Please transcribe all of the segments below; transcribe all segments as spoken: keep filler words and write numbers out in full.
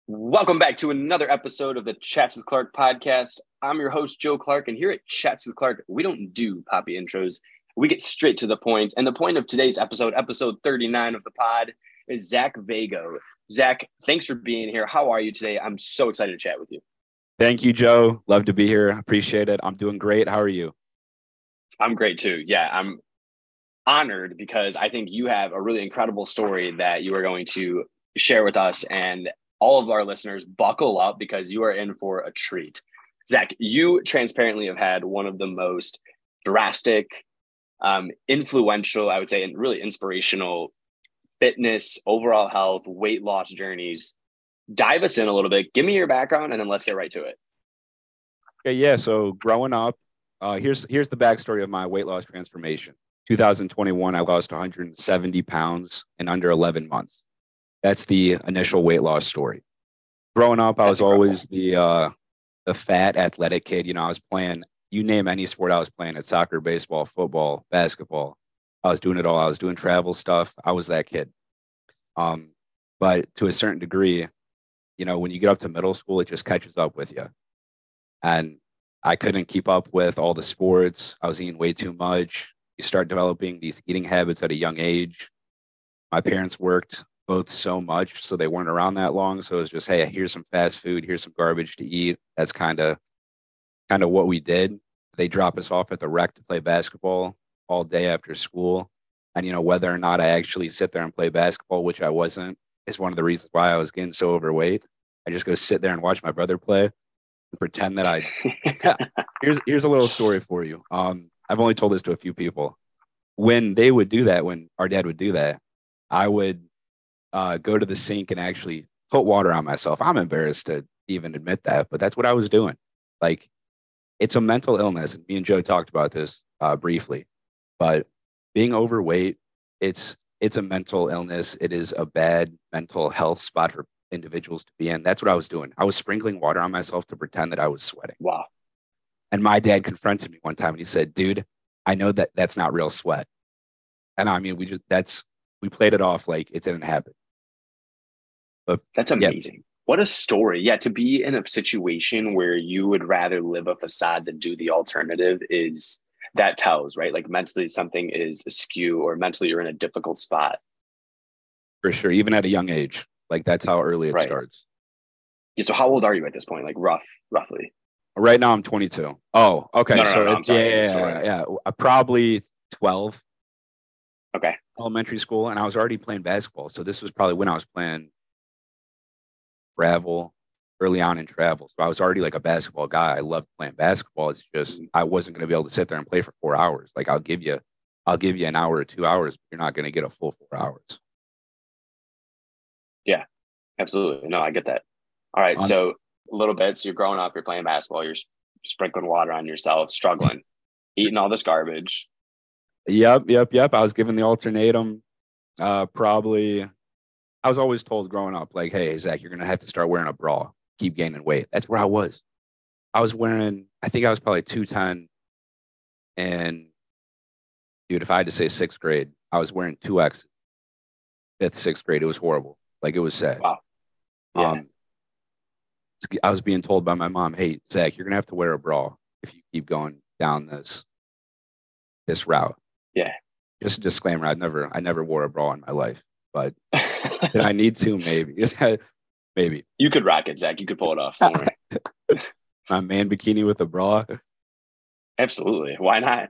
Welcome back to another episode of the Chats with Clark podcast. I'm your host, Joe Clark, and here at Chats with Clark, we don't do poppy intros. We get straight to the point. And the point of today's episode, episode thirty-nine of the pod, is Zach Vago. Zach, thanks for being here. How are you today? I'm so excited to chat with you. Thank you, Joe. Love to be here. Appreciate it. I'm doing great. How are you? I'm great too. Yeah, I'm honored because I think you have a really incredible story that you are going to share with us, and all of our listeners, buckle up because you are in for a treat. Zach, you transparently have had one of the most drastic, um, influential, I would say, and really inspirational fitness, overall health, weight loss journeys. Dive us in a little bit. Give me your background, and then let's get right to it. Okay, yeah. So growing up, uh, here's here's the backstory of my weight loss transformation. two thousand twenty-one, I lost one hundred seventy pounds in under eleven months. That's the initial weight loss story. Growing up, I That's was incredible. always the uh, the fat athletic kid. You know, I was playing, you name any sport, I was playing it: soccer, baseball, football, basketball. I was doing it all. I was doing travel stuff. I was that kid. Um, but to a certain degree, you know, when you get up to middle school, it just catches up with you. And I couldn't keep up with all the sports. I was eating way too much. You start developing these eating habits at a young age. My parents worked both so much, so they weren't around that long. So it was just, hey, here's some fast food, here's some garbage to eat. That's kind of kind of what we did. They drop us off at the rec to play basketball all day after school. And you know, whether or not I actually sit there and play basketball, which I wasn't, is one of the reasons why I was getting so overweight. I just go sit there and watch my brother play and pretend that I here's here's a little story for you. Um, I've only told this to a few people. When they would do that, when our dad would do that, I would uh, go to the sink and actually put water on myself. I'm embarrassed to even admit that, but that's what I was doing. Like, it's a mental illness. And me and Joe talked about this uh, briefly, but being overweight, it's it's a mental illness. It is a bad mental health spot for individuals to be in. That's what I was doing. I was sprinkling water on myself to pretend that I was sweating. Wow. And my dad confronted me one time and he said, dude, I know that that's not real sweat. And I mean, we just, that's, we played it off like it didn't happen. But That's yeah, amazing. What a story. Yeah, to be in a situation where you would rather live a facade than do the alternative is that tells, right? Like mentally something is askew or mentally you're in a difficult spot. for sure. Even at a young age, like that's how early it Right. starts. Yeah, so how old are you at this point? Like rough, roughly. Right now I'm twenty-two. Oh, okay. No, no, no, So no. it, I'm yeah, sorry. In the yeah, story. yeah, yeah. Uh, Probably twelve, Okay. elementary school. And I was already playing basketball. So this was probably when I was playing travel early on in travel. So I was already like a basketball guy. I loved playing basketball. It's just Mhm. I wasn't going to be able to sit there and play for four hours. Like I'll give you, I'll give you an hour or two hours, but you're not going to get a full four hours. Yeah, absolutely. No, I get that. All right. Um, So a little bit. So you're growing up, you're playing basketball, you're sprinkling water on yourself, struggling, eating all this garbage. yep, yep, yep. I was given the ultimatum. Uh, probably, I was always told growing up, like, hey, Zach, you're going to have to start wearing a bra, keep gaining weight. That's where I was. I was wearing, I think I was probably two ten. And dude, if I had to say sixth grade, I was wearing two X, fifth, sixth grade. It was horrible. Like it was sad. Wow. Yeah. Um, I was being told by my mom, "Hey, Zach, you're gonna have to wear a bra if you keep going down this this route." Yeah. Just a disclaimer: I never, I never wore a bra in my life, but did I need to? Maybe, maybe. You could rock it, Zach. You could pull it off. Don't worry. My man bikini with a bra. Absolutely. Why not?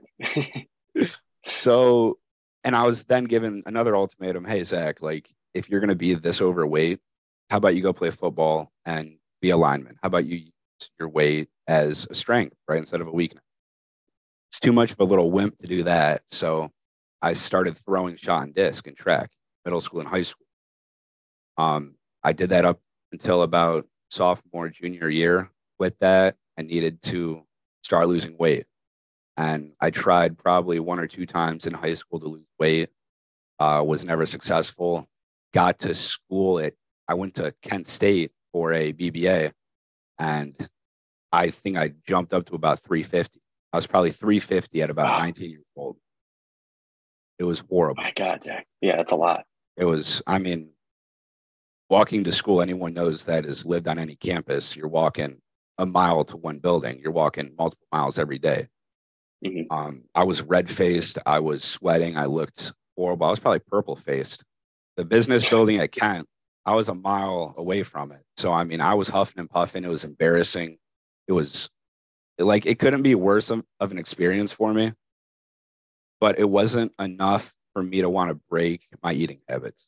So, and I was then given another ultimatum: Hey, Zach, like if you're gonna be this overweight, how about you go play football and be a lineman? How about you use your weight as a strength, right, instead of a weakness? It's too much of a little wimp to do that. So I started throwing shot and disc in track, middle school and high school. Um, I did that up until about sophomore, junior year. With that, I needed to start losing weight. And I tried probably one or two times in high school to lose weight. Uh, was never successful. Got to school at, I went to Kent State for a B B A, and I think I jumped up to about three fifty. I was probably three fifty at about Wow. nineteen years old. It was horrible. My God, Zach. Yeah, that's a lot. It was, I mean, walking to school, anyone knows that has lived on any campus, you're walking a mile to one building. You're walking multiple miles every day. Mm-hmm. Um, I was red faced. I was sweating. I looked horrible. I was probably purple faced. The business building at Kent, I was a mile away from it. So, I mean, I was huffing and puffing. It was embarrassing. It was like, it couldn't be worse of, of an experience for me, but it wasn't enough for me to want to break my eating habits.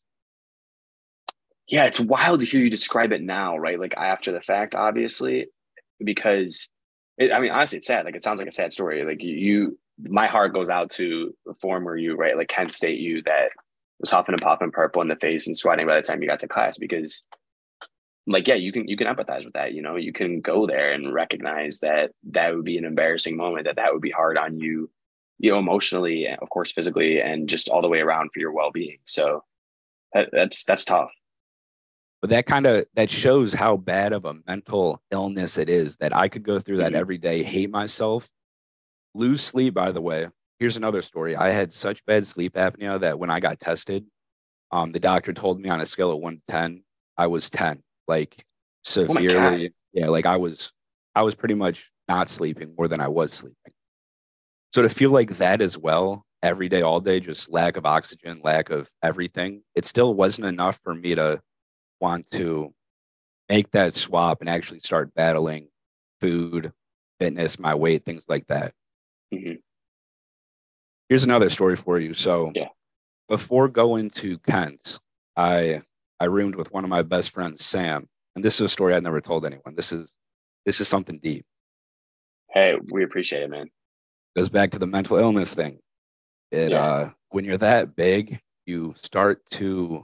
Yeah, it's wild to hear you describe it now, right? Like after the fact, obviously, because it, I mean, honestly, it's sad. Like it sounds like a sad story. Like you, you my heart goes out to the former you, right? Like Kent State you that was huffing and popping purple in the face and sweating by the time you got to class because like yeah, you can you can empathize with that, you know, you can go there and recognize that that would be an embarrassing moment, that that would be hard on you, you know, emotionally, of course, physically, and just all the way around for your well-being. So that, that's that's tough. But that kind of that shows how bad of a mental illness it is that I could go through that Mm-hmm. every day, hate myself, lose sleep. By the way, here's another story. I had such bad sleep apnea that when I got tested, um, the doctor told me on a scale of one to ten, I was ten, like Oh my God. severely. Yeah, like I was, I was pretty much not sleeping more than I was sleeping. So to feel like that as well, every day, all day, just lack of oxygen, lack of everything, it still wasn't enough for me to want to make that swap and actually start battling food, fitness, my weight, things like that. Mm-hmm. Here's another story for you. So Yeah. before going to Kent, I I roomed with one of my best friends, Sam, and this is a story I've never told anyone. This is this is something deep. Hey, we appreciate it, man. It goes back to the mental illness thing. It Yeah. uh when you're that big, you start to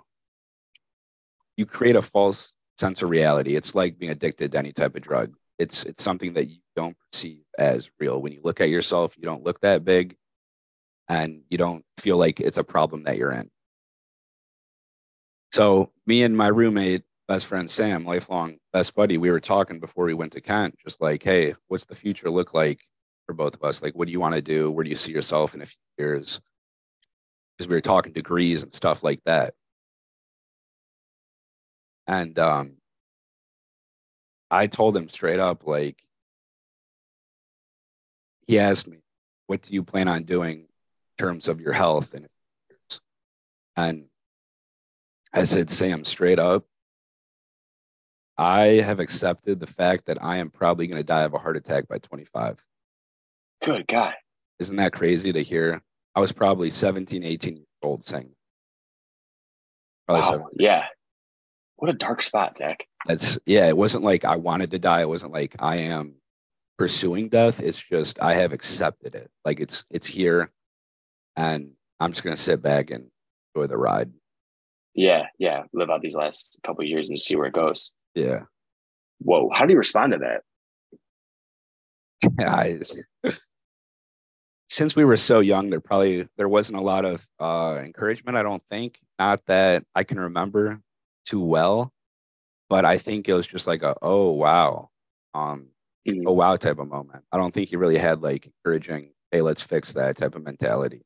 you create a false sense of reality. It's like being addicted to any type of drug. It's it's something that you don't perceive as real. When you look at yourself, you don't look that big and you don't feel like it's a problem that you're in. So me and my roommate, best friend Sam, lifelong best buddy, we were talking before we went to Kent, just like, hey, what's the future look like for both of us? Like, what do you want to do? Where do you see yourself in a few years? Because we were talking degrees and stuff like that. And um, I told him straight up, like, he asked me, what do you plan on doing in terms of your health? And, and I said, Sam, straight up, I have accepted the fact that I am probably going to die of a heart attack by twenty-five. Good God. Isn't that crazy to hear? I was probably seventeen, eighteen years old saying, probably Wow. seventeen. Yeah. What a dark spot, Zach. That's, yeah, it wasn't like I wanted to die. It wasn't like I am pursuing death. It's just I have accepted it. Like it's, it's here and I'm just going to sit back and enjoy the ride. Yeah. Yeah. Live out these last couple of years and just see where it goes. Yeah. Whoa. How do you respond to that? I, since we were so young, there probably there wasn't a lot of uh, encouragement. I don't think, not that I can remember too well, but I think it was just like a oh wow, um, Mhm. oh wow type of moment. I don't think he really had like encouraging, hey, let's fix that type of mentality.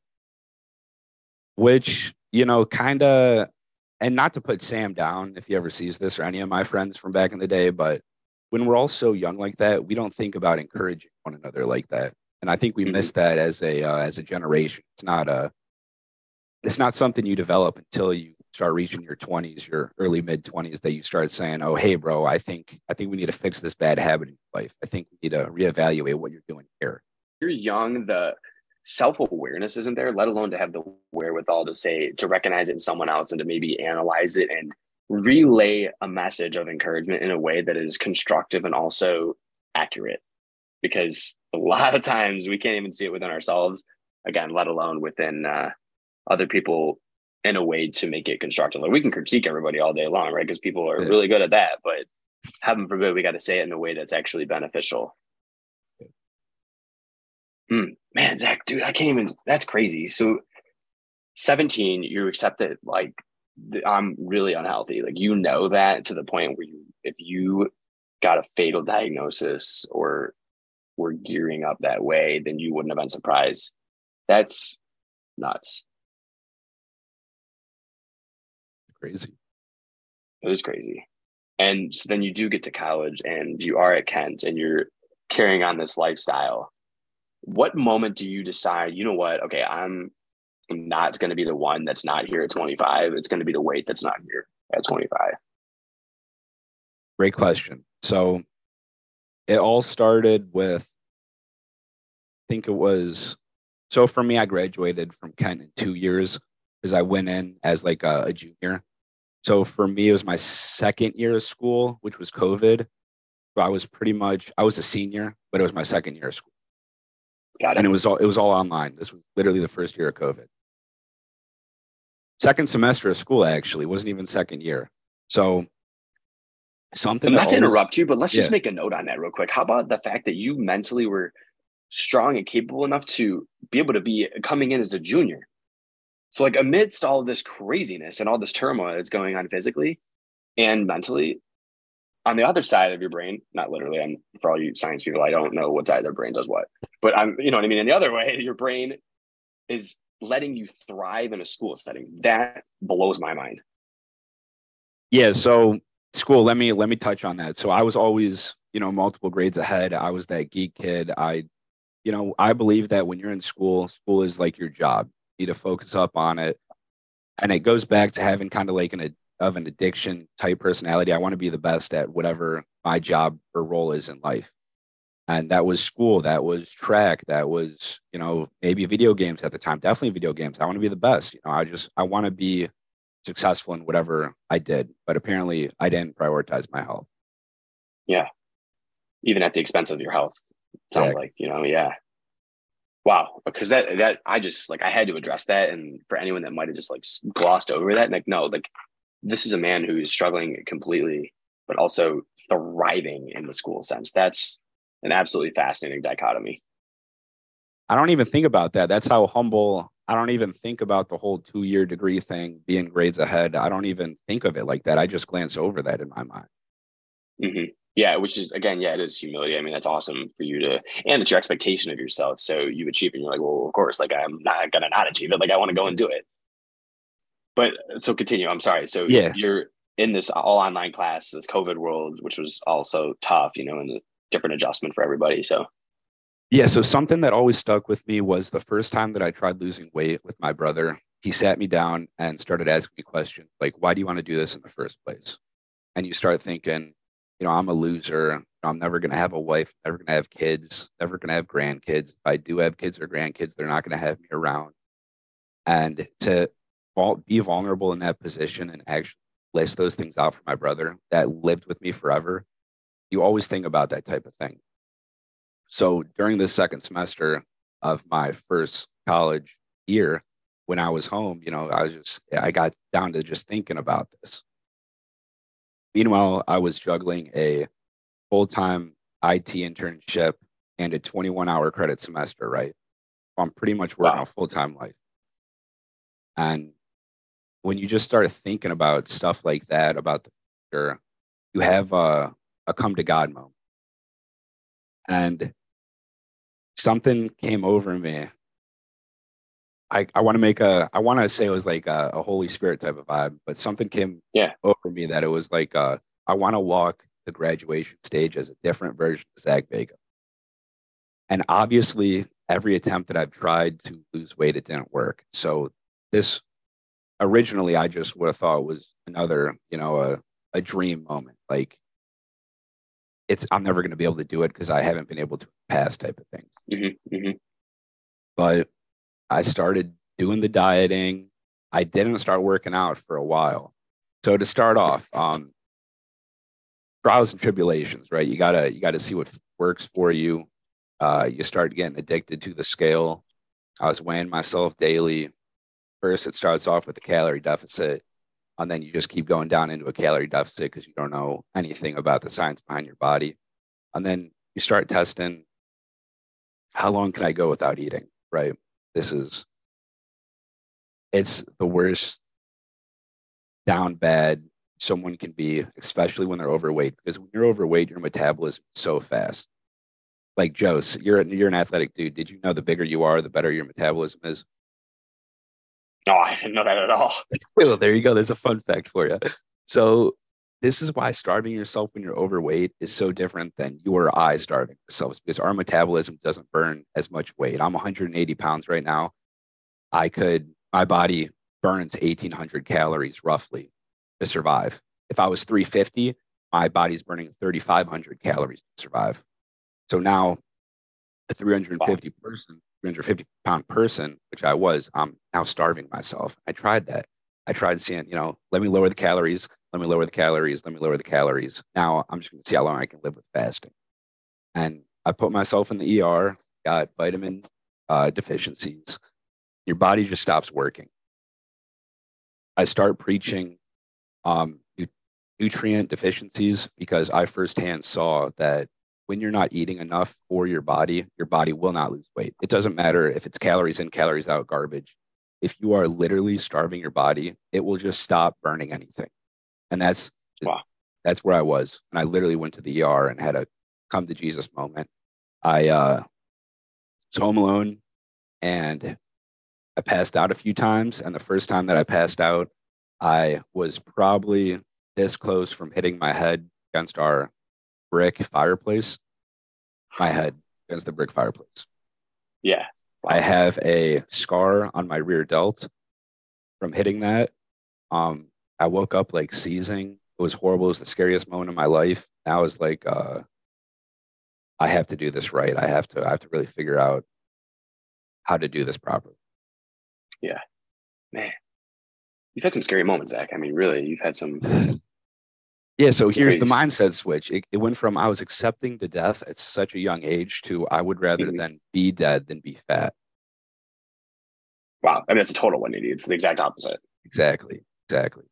Which you know, kind of, and not to put Sam down if he ever sees this or any of my friends from back in the day, but when we're all so young like that, we don't think about encouraging one another like that. And I think we Mhm. miss that as a uh, as a generation. It's not a it's not something you develop until you start reaching your twenties, your early mid twenties, that you start saying, "Oh, hey, bro, I think I think we need to fix this bad habit in life. I think we need to reevaluate what you're doing here." You're young, the self awareness isn't there, let alone to have the wherewithal to say, to recognize it in someone else and to maybe analyze it and relay a message of encouragement in a way that is constructive and also accurate. Because a lot of times we can't even see it within ourselves, again, let alone within uh, other people in a way to make it constructive. Like we can critique everybody all day long, right? Because people are Yeah. really good at that, but heaven forbid we got to say it in a way that's actually beneficial. Mm, man, Zach, dude, I can't even. That's crazy. So, seventeen, you accept that, like, I'm really unhealthy. Like, you know that to the point where you, if you got a fatal diagnosis or were gearing up that way, then you wouldn't have been surprised. That's nuts. Crazy. It was crazy. And so then you do get to college and you are at Kent and you're carrying on this lifestyle. What moment do you decide, you know what, okay, I'm not going to be the one that's not here at twenty-five. It's going to be the weight that's not here at twenty-five. Great question. So it all started with, I think it was, so for me, I graduated from Kent in two years because I went in as like a, a junior. So for me, it was my second year of school, which was COVID. So I was pretty much, I was a senior, but it was my second year of school. Got it. And it was all, it was all online. This was literally the first year of COVID. Second semester of school, actually, wasn't even second year. So something. Not to always, interrupt you, but let's yeah. just make a note on that real quick. How about the fact that you mentally were strong and capable enough to be able to be coming in as a junior? So like amidst all this craziness and all this turmoil that's going on physically and mentally, on the other side of your brain, not literally, I'm for all you science people, I don't know what side of their brain does what, but I'm, you know what I mean? In the other way, your brain is letting you thrive in a school setting. That blows my mind. Yeah. So school, let me, let me touch on that. So I was always, you know, multiple grades ahead. I was that geek kid. I, you know, I believe that when you're in school, school is like your job. You need to focus up on it. And it goes back to having kind of like an, of an addiction type personality. I want to be the best at whatever my job or role is in life. And that was school, that was track, that was, you know, maybe video games at the time, definitely video games. I want to be the best. You know, I just, I want to be successful in whatever I did. But apparently I didn't prioritize my health. Yeah. Even at the expense of your health. Sounds Exactly. like, you know, yeah. Wow. Because that, that, I just like, I had to address that. And for anyone that might have just like glossed over that, like, no, like, this is a man who is struggling completely, but also thriving in the school sense. That's an absolutely fascinating dichotomy. I don't even think about that. That's how humble. I don't even think about the whole two year degree thing, being grades ahead. I don't even think of it like that. I just glance over that in my mind. Mm-hmm. Yeah, which is, again, yeah, it is humility. I mean, that's awesome for you to, and it's your expectation of yourself. So you achieve it and you're like, well, of course, like I'm not going to not achieve it. Like I want to go and do it. But so continue. I'm sorry. So Yeah. you're in this all online class, this COVID world, which was also tough, you know, and a different adjustment for everybody. So, yeah. So something that always stuck with me was the first time that I tried losing weight with my brother. He sat me down and started asking me questions like, why do you want to do this in the first place? And you start thinking, you know, I'm a loser. I'm never going to have a wife, never going to have kids, never going to have grandkids. If I do have kids or grandkids, they're not going to have me around. And to be vulnerable in that position and actually list those things out for my brother that lived with me forever, you always think about that type of thing. So during the second semester of my first college year, when I was home, you know, I was just, I got down to just thinking about this. Meanwhile, I was juggling a full-time I T internship and a twenty-one hour credit semester, right? So I'm pretty much working wow. a full-time life. And when you just start thinking about stuff like that, about the future, you have a, a come to God moment. And something came over me. I, I want to make a, I want to say it was like a, a Holy Spirit type of vibe, but something came yeah. over me that it was like, uh, I want to walk the graduation stage as a different version of Zach Vega. And obviously, every attempt that I've tried to lose weight, it didn't work. So this, originally, I just would have thought was another, you know, a, a dream moment. Like, it's, I'm never going to be able to do it because I haven't been able to pass type of thing. Mm-hmm, mm-hmm. But I started doing the dieting. I didn't start working out for a while. So to start off, um, trials and tribulations, right? You gotta you gotta see what works for you. Uh, you start getting addicted to the scale. I was weighing myself daily. First, it starts off with a calorie deficit, and then you just keep going down into a calorie deficit because you don't know anything about the science behind your body. And then you start testing, how long can I go without eating, right? This is, it's the worst down bad someone can be, especially when they're overweight, because when you're overweight, your metabolism is so fast. Like Joe, you're you're an athletic dude. Did you know the bigger you are, the better your metabolism is? No, I didn't know that at all. Well, there you go. There's a fun fact for you. So this is why starving yourself when you're overweight is so different than you or I starving ourselves, because our metabolism doesn't burn as much weight. I'm one hundred eighty pounds right now. I could, my body burns eighteen hundred calories roughly to survive. If I was three fifty, my body's burning thirty-five hundred calories to survive. So now a three hundred fifty wow. person, three hundred fifty pound person, which I was, I'm now starving myself. I tried that. I tried seeing, you know, let me lower the calories, let me lower the calories, let me lower the calories. Now I'm just going to see how long I can live with fasting. And I put myself in the E R, got vitamin uh, deficiencies. Your body just stops working. I start preaching um, nutrient deficiencies because I firsthand saw that when you're not eating enough for your body, your body will not lose weight. It doesn't matter if it's calories in, calories out, garbage. If you are literally starving your body, it will just stop burning anything. And that's wow. that's where I was. And I literally went to the E R and had a come to Jesus moment. I uh, was home alone and I passed out a few times. And the first time that I passed out, I was probably this close from hitting my head against our brick fireplace. My head against the brick fireplace. Yeah. Wow. I have a scar on my rear delt from hitting that. Um, I woke up like seizing. It was horrible. It was the scariest moment of my life. I was like, uh, I have to do this right. I have to, I have to really figure out how to do this properly. Yeah, man, you've had some scary moments, Zach. I mean, really, you've had some. Yeah. So here's the mindset switch. It, it went from I was accepting to death at such a young age to I would rather mm-hmm. than be dead than be fat. Wow. I mean, it's a total one eighty. It's the exact opposite. Exactly. Exactly.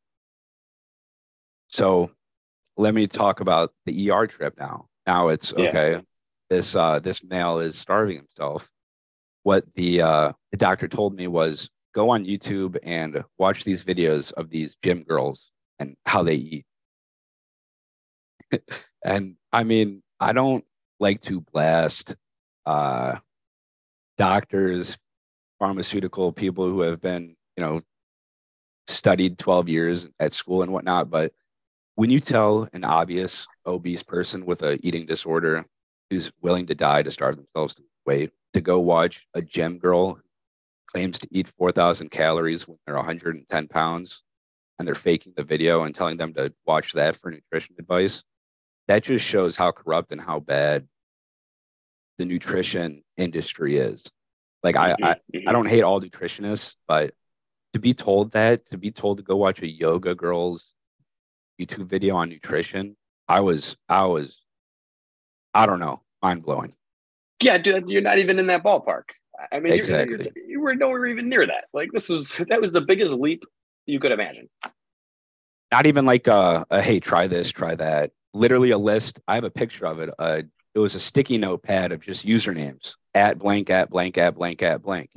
So let me talk about the E R trip now. Now it's okay. Yeah. This uh, this male is starving himself. What the uh, the doctor told me was go on YouTube and watch these videos of these gym girls and how they eat. And I mean, I don't like to blast uh, doctors, pharmaceutical people who have been, you know, studied twelve years at school and whatnot. But when you tell an obvious obese person with a eating disorder who's willing to die to starve themselves to weight to go watch a gym girl who claims to eat four thousand calories when they're one hundred ten pounds and they're faking the video and telling them to watch that for nutrition advice, that just shows how corrupt and how bad the nutrition industry is. Like mm-hmm, I, I, mm-hmm. I don't hate all nutritionists, but to be told that, to be told to go watch a yoga girl's YouTube video on nutrition, I was, I was, I don't know, mind blowing. Yeah, dude, you're not even in that ballpark. I mean, exactly. you're, you're, you were nowhere even near that. Like this was, that was the biggest leap you could imagine. Not even like a, a hey, try this, try that. Literally a list. I have a picture of it. Uh, it was a sticky notepad of just usernames at blank, at blank, at blank, at blank.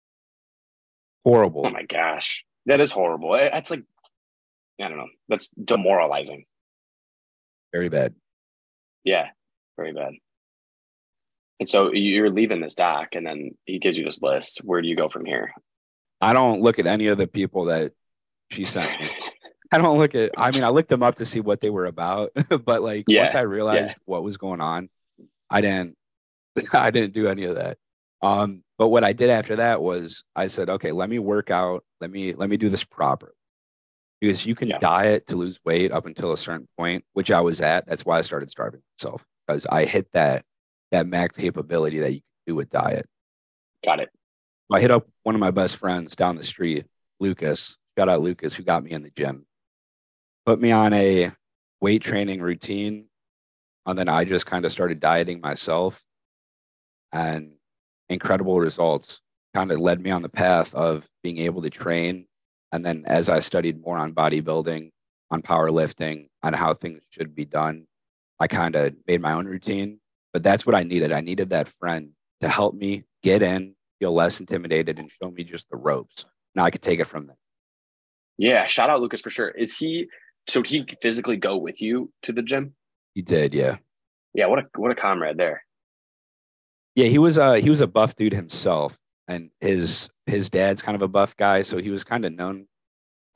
Horrible. Oh my gosh. That is horrible. That's like, I don't know. That's demoralizing. Very bad. Yeah, very bad. And so you're leaving this doc and then he gives you this list. Where do you go from here? I don't look at any of the people that she sent me. I don't look at, I mean, I looked them up to see what they were about, but like yeah, once I realized yeah. what was going on, I didn't, I didn't do any of that. Um, but what I did after that was I said, okay, let me work out. Let me, let me do this properly. Because you can yeah. diet to lose weight up until a certain point, which I was at. That's why I started starving myself, because I hit that, that max capability that you can do with diet. Got it. I hit up one of my best friends down the street, Lucas. Shout out Lucas, who got me in the gym. Put me on a weight training routine. And then I just kind of started dieting myself. And incredible results kind of led me on the path of being able to train. And then as I studied more on bodybuilding, on powerlifting, on how things should be done, I kind of made my own routine. But that's what I needed. I needed that friend to help me get in, feel less intimidated, and show me just the ropes. Now I could take it from there. Yeah, shout out Lucas for sure. Is he, so he physically go with you to the gym? He did, yeah. Yeah, what a what a comrade there. Yeah, he was uh he was a buff dude himself. And his his dad's kind of a buff guy, so he was kind of known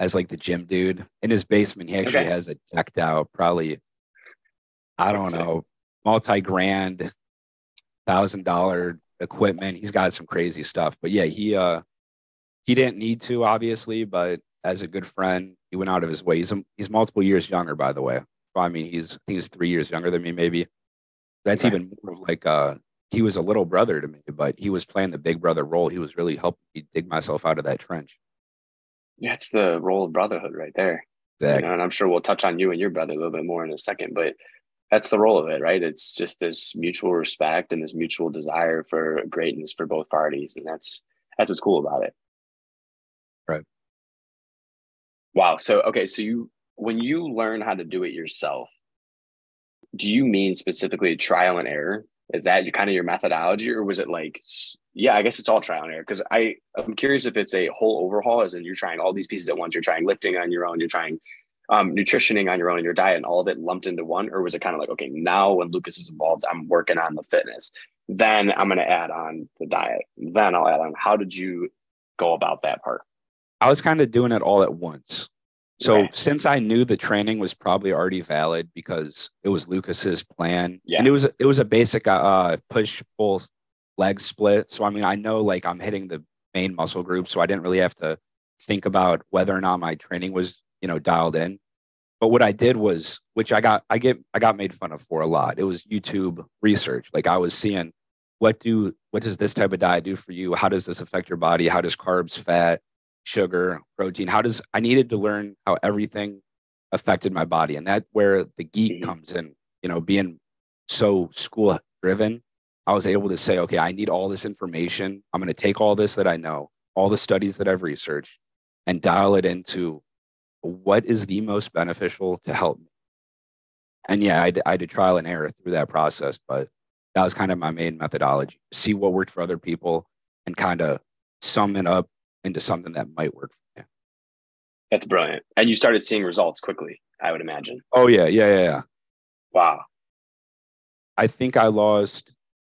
as like the gym dude. In his basement, he actually Okay. has it decked out, probably, I That's don't sick. know, multi-grand, thousand dollar equipment. He's got some crazy stuff. But yeah, he uh he didn't need to, obviously, but as a good friend, he went out of his way. He's a, he's multiple years younger, by the way. So, I mean, he's I think he's three years younger than me, maybe. That's Okay. even more of like uh he was a little brother to me, but he was playing the big brother role. He was really helping me dig myself out of that trench. That's the role of brotherhood right there. You know, Exactly. and I'm sure we'll touch on you and your brother a little bit more in a second, but that's the role of it, right? It's just this mutual respect and this mutual desire for greatness for both parties. And that's that's what's cool about it. Right. Wow. So okay, so you when you learn how to do it yourself, do you mean specifically trial and error? Is that kind of your methodology, or was it like, yeah, I guess it's all trial and error? Because I I'm curious if it's a whole overhaul, as in you're trying all these pieces at once. You're trying lifting on your own, you're trying um, nutritioning on your own, and your diet, and all of it lumped into one, or was it kind of like, okay, now when Lucas is involved, I'm working on the fitness, then I'm going to add on the diet, then I'll add on. How did you go about that part? I was kind of doing it all at once. So Okay, since I knew the training was probably already valid because it was Lucas's plan, and yeah, it was it was a basic uh, push pull leg split. So I mean, I know like I'm hitting the main muscle group, so I didn't really have to think about whether or not my training was, you know, dialed in. But what I did was, which I got I get I got made fun of for a lot. It was YouTube research. Like I was seeing what do what does this type of diet do for you? How does this affect your body? How does carbs, fat, sugar, protein? How does I needed to learn how everything affected my body, and that's where the geek hmm comes in. You know, being so school driven, I was able to say, okay, I need all this information. I'm going to take all this that I know, all the studies that I've researched, and dial it into what is the most beneficial to help me. And yeah, I, d- I did trial and error through that process, but that was kind of my main methodology. See what worked for other people and kind of sum it up into something that might work for me. that's brilliant. And you started seeing results quickly, I would imagine. Oh yeah, yeah, yeah, yeah. Wow. I think I lost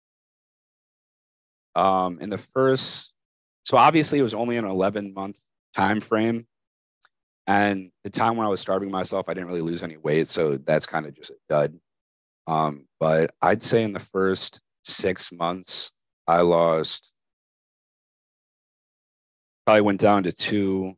um in the first, so obviously it was only an eleven month time frame. And the time when I was starving myself, I didn't really lose any weight. So that's kind of just a dud. Um, but I'd say in the first six months, I lost, probably went down to two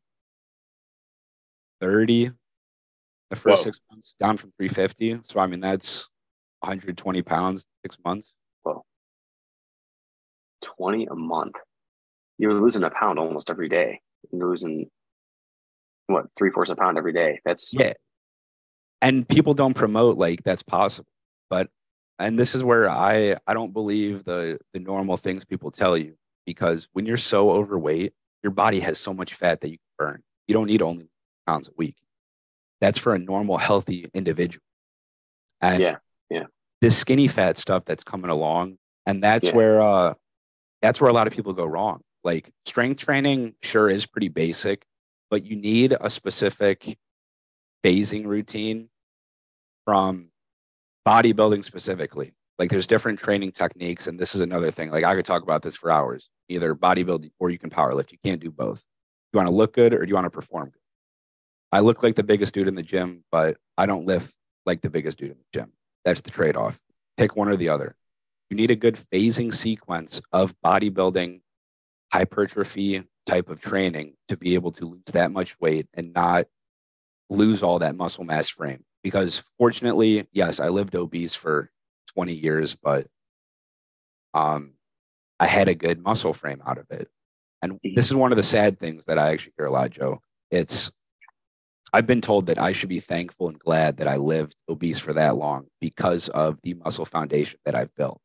thirty the first Whoa. six months, down from three fifty. So, I mean, that's one hundred twenty pounds, six months. Whoa. twenty a month. You were losing a pound almost every day. You're losing what, three fourths a pound every day. That's Yeah. And people don't promote like that's possible. But, and this is where I, I don't believe the, the normal things people tell you, because when you're so overweight, your body has so much fat that you can burn. You don't need only pounds a week. That's for a normal, healthy individual. And yeah, yeah, this skinny fat stuff that's coming along, and that's yeah. where uh that's where a lot of people go wrong. Like strength training sure is pretty basic, but you need a specific phasing routine from bodybuilding specifically. Like there's different training techniques, and this is another thing. Like I could talk about this for hours. Either bodybuilding or you can power lift. You can't do both. You want to look good or do you want to perform good? I look like the biggest dude in the gym, but I don't lift like the biggest dude in the gym. That's the trade-off. Pick one or the other. You need a good phasing sequence of bodybuilding hypertrophy type of training to be able to lose that much weight and not lose all that muscle mass frame. Because fortunately, yes, I lived obese for twenty years, but um, I had a good muscle frame out of it. And this Mhm. is one of the sad things that I actually hear a lot, Joe. It's I've been told that I should be thankful and glad that I lived obese for that long because of the muscle foundation that I've built.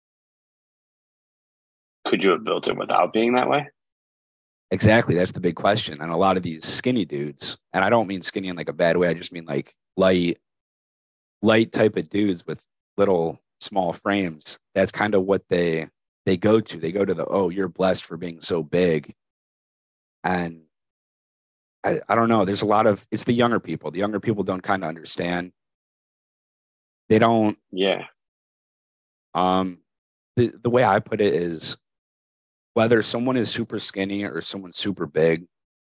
Could you have built it without being that way? Exactly. That's the big question. And a lot of these skinny dudes, and I don't mean skinny in like a bad way, I just mean like light, light type of dudes with little small frames. That's kind of what they they go to. They go to the, oh, you're blessed for being so big. And I, I don't know. There's a lot of it's the younger people. The younger people don't kind of understand. They don't Yeah. um the the way I put it is whether someone is super skinny or someone's super big,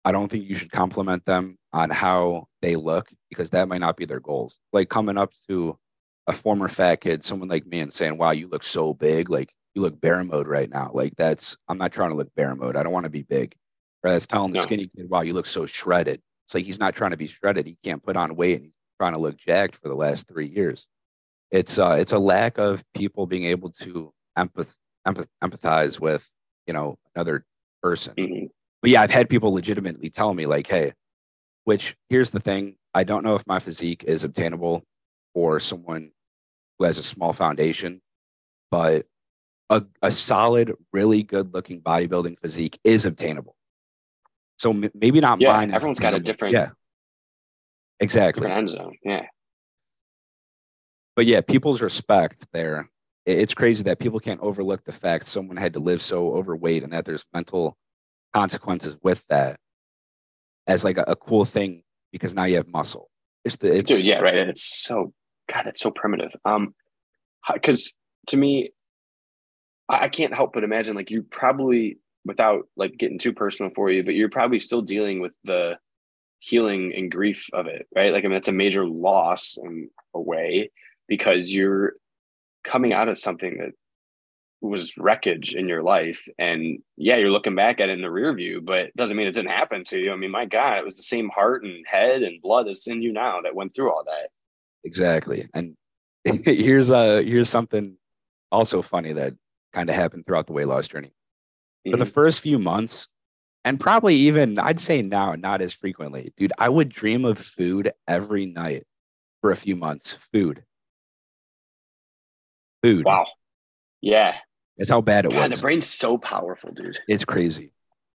I don't think you should compliment them on how they look because that might not be their goals. Like coming up to a former fat kid, someone like me, and saying, "Wow, you look so big. Like you look bear mode right now." Like that's I'm not trying to look bear mode. I don't want to be big. Or that's telling the No. skinny kid, "Wow, you look so shredded." It's like he's not trying to be shredded. He can't put on weight and he's trying to look jacked for the last three years. It's uh it's a lack of people being able to empath, empath empathize with, you know, another person. Mm-hmm. But yeah, I've had people legitimately tell me like, "Hey," which here's the thing. I don't know if my physique is obtainable for someone who has a small foundation, but a, a solid, really good looking bodybuilding physique is obtainable. So m- maybe not Yeah, mine is everyone's got a obtainable. different Yeah, exactly. different end zone. Yeah. But yeah, people's respect there. it- It's crazy that people can't overlook the fact someone had to live so overweight and that there's mental consequences with that as like a, a cool thing because now you have muscle. It's the Dude, it's yeah, right. It's so God, it's so primitive. Um, because to me, I, I can't help but imagine like you probably without like getting too personal for you, but you're probably still dealing with the healing and grief of it, right? Like I mean, it's a major loss in a way because you're coming out of something that was wreckage in your life. And yeah, you're looking back at it in the rear view, but it doesn't mean it didn't happen to you. I mean, my God, it was the same heart and head and blood that's in you now that went through all that. exactly. And here's uh here's something also funny that kind of happened throughout the weight loss journey. For the Mm-hmm. first few months, and probably even I'd say now, not as frequently, dude, I would dream of food every night for a few months. Food, food. Wow. Yeah. That's how bad it God, the was. brain's so powerful, dude. It's crazy.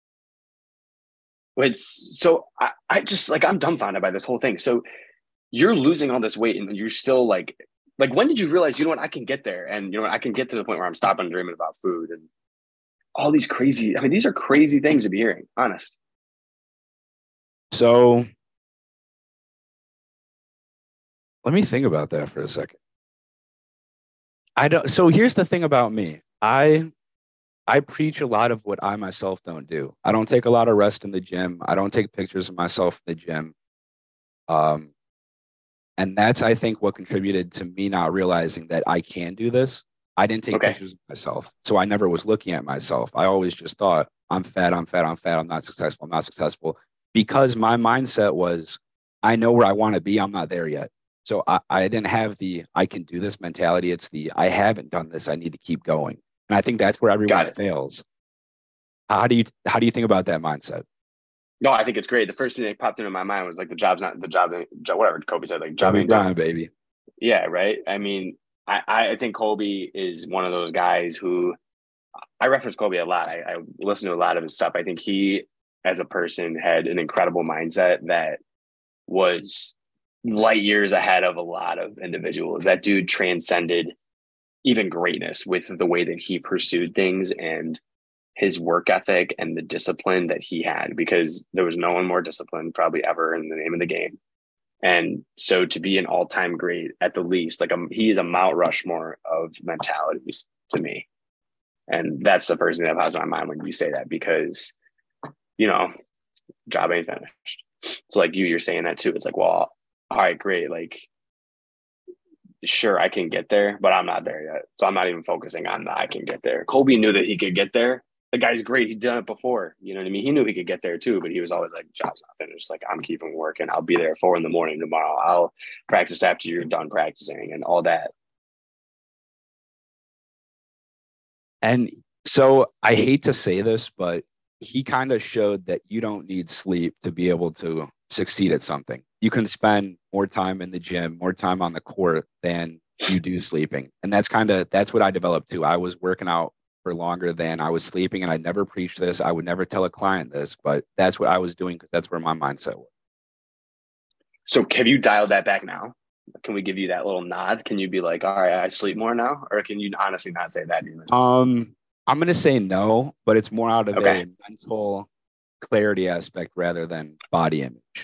It's so I, I just like I'm dumbfounded by this whole thing. So you're losing all this weight and you're still like like when did you realize, you know what, I can get there and you know what, I can get to the point where I'm stopping dreaming about food and all these crazy, I mean, these are crazy things to be hearing, honest. So let me think about that for a second. I don't. So here's the thing about me. I I preach a lot of what I myself don't do. I don't take a lot of rest in the gym. I don't take pictures of myself in the gym. Um, and that's, I think, what contributed to me not realizing that I can do this. I didn't take Okay. pictures of myself. So I never was looking at myself. I always just thought, I'm fat, I'm fat, I'm fat, I'm not successful, I'm not successful. Because my mindset was, I know where I want to be, I'm not there yet. So I, I didn't have the I can do this mentality. It's the I haven't done this, I need to keep going. And I think that's where everyone Got it. fails. How do you how do you think about that mindset? No, I think it's great. The first thing that popped into my mind was like the job's not the job, job whatever Kobe said, like job Kobe ain't done. Bryant, baby. Yeah, right. I mean, I, I think Kobe is one of those guys who I reference Kobe a lot. I, I listen to a lot of his stuff. I think he, as a person, had an incredible mindset that was light years ahead of a lot of individuals. That dude transcended even greatness with the way that he pursued things and his work ethic and the discipline that he had, because there was no one more disciplined probably ever in the name of the game. And so to be an all-time great, at the least, like a, he is a Mount Rushmore of mentalities to me. And that's the first thing that pops in my mind when you say that, because, you know, job ain't finished. So like you, you're saying that too. It's like, well, all right, great. Like, sure, I can get there, but I'm not there yet. So I'm not even focusing on the I can get there. Kobe knew that he could get there. The guy's great. He'd done it before. You know what I mean? He knew he could get there too, but he was always like, job's not finished. Like, I'm keeping working. I'll be there at four in the morning tomorrow. I'll practice after you're done practicing and all that. And so I hate to say this, but he kind of showed that you don't need sleep to be able to succeed at something. You can spend more time in the gym, more time on the court than you do sleeping. And that's kind of that's what I developed too. I was working out for longer than I was sleeping, and I never preached this. I would never tell a client this, but that's what I was doing because that's where my mindset was. So have you dialed that back now? Can we give you that little nod? Can you be like, all right, I sleep more now? Or can you honestly not say that even? Um, I'm gonna say no, but it's more out of Okay. a mental clarity aspect rather than body image.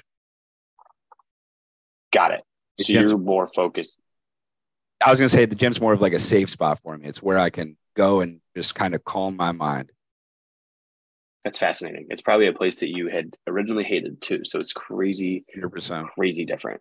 Got it. The So gym's you're more focused. I was gonna say the gym's more of like a safe spot for me. It's where I can go and just kind of calm my mind. That's fascinating. It's probably a place that you had originally hated too. So it's crazy, one hundred percent. crazy different.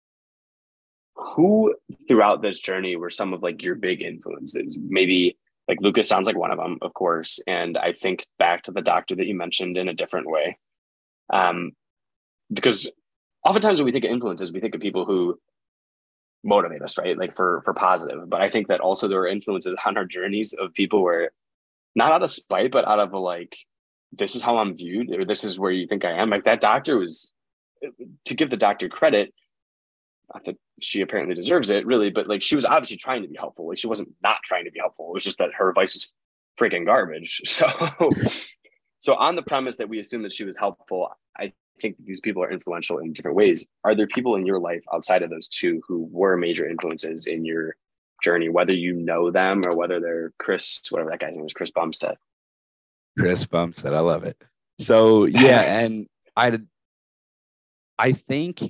Who throughout this journey were some of like your big influences? Maybe like Lucas sounds like one of them, of course. And I think back to the doctor that you mentioned in a different way. Um, because oftentimes when we think of influences, we think of people who motivate us, right? Like for for positive. But I think that also there are influences on our journeys of people where not out of spite, but out of a like, this is how I'm viewed, or this is where you think I am. Like that doctor was, to give the doctor credit, not that she apparently deserves it really, but like she was obviously trying to be helpful. Like she wasn't not trying to be helpful. It was just that her advice was freaking garbage. So, so on the premise that we assume that she was helpful, I think these people are influential in different ways. Are there people in your life outside of those two who were major influences in your journey, whether you know them or whether they're Chris, whatever that guy's name was, Chris Bumstead? Chris Bumstead, I love it. So yeah, and I, I think.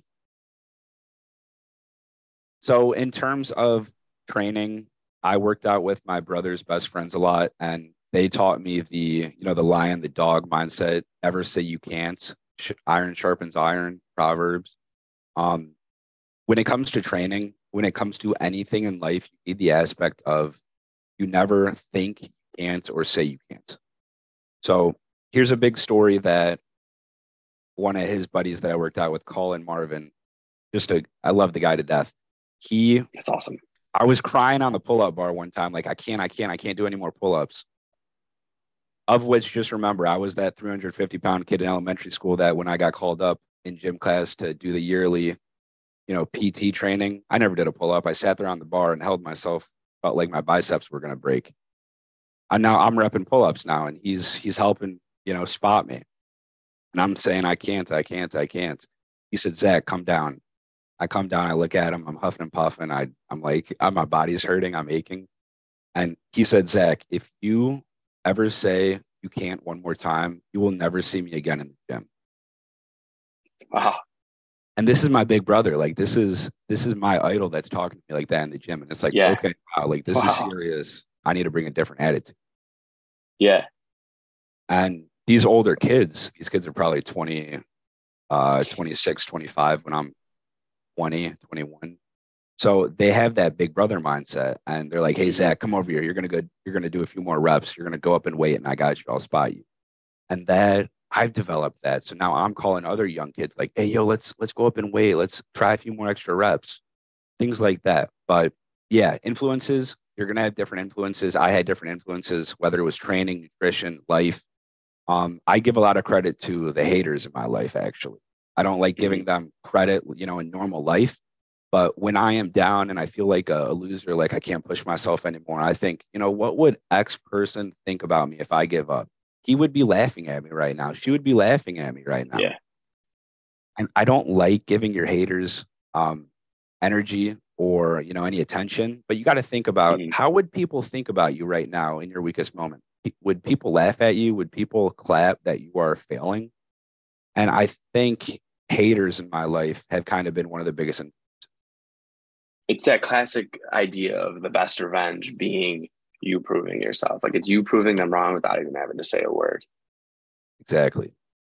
So in terms of training, I worked out with my brother's best friends a lot, and they taught me the, you know, the lion, the dog mindset. Never say you can't. Iron sharpens iron. Proverbs. Um, when it comes to training, when it comes to anything in life, you need the aspect of you never think you can't or say you can't. So here's a big story that one of his buddies that I worked out with, Colin Marvin, just a, I love the guy to death. He, That's awesome. I was crying on the pull-up bar one time, like I can't, I can't, I can't do any more pull-ups. Of which, just remember, I was that three hundred fifty pound kid in elementary school that when I got called up in gym class to do the yearly, you know, P T training, I never did a pull-up. I sat there on the bar and held myself, felt like my biceps were going to break. And now I'm repping pull-ups now, and he's he's helping, you know, spot me. And I'm saying, I can't, I can't, I can't. He said, Zach, come down. I come down, I look at him, I'm huffing and puffing. I, I'm like, my body's hurting, I'm aching. And he said, Zach, if you ever say you can't one more time, you will never see me again in the gym. Wow. And this is my big brother. Like, this is, this is my idol that's talking to me like that in the gym. And it's like, yeah. okay, wow, like this wow. is serious. I need to bring a different attitude. Yeah. And these older kids, these kids are probably twenty, uh, twenty-six, twenty-five when I'm twenty, twenty-one. So they have that big brother mindset, and they're like, hey, Zach, come over here. You're going to go, you're going to do a few more reps. You're going to go up and weight, and I got you. I'll spot you. And that I've developed that. So now I'm calling other young kids like, hey, yo, let's, let's go up and weight. Let's try a few more extra reps, things like that. But yeah, influences, you're going to have different influences. I had different influences, whether it was training, nutrition, life. Um, I give a lot of credit to the haters in my life, actually. I don't like giving them credit, you know, in normal life. But when I am down and I feel like a, a loser, like I can't push myself anymore, I think, you know, what would X person think about me if I give up? He would be laughing at me right now. She would be laughing at me right now. Yeah. And I don't like giving your haters um, energy or, you know, any attention. But you got to think about mm-hmm. how would people think about you right now in your weakest moment? Would people laugh at you? Would people clap that you are failing? And I think haters in my life have kind of been one of the biggest. It's that classic idea of the best revenge being you proving yourself. Like it's you proving them wrong without even having to say a word. Exactly.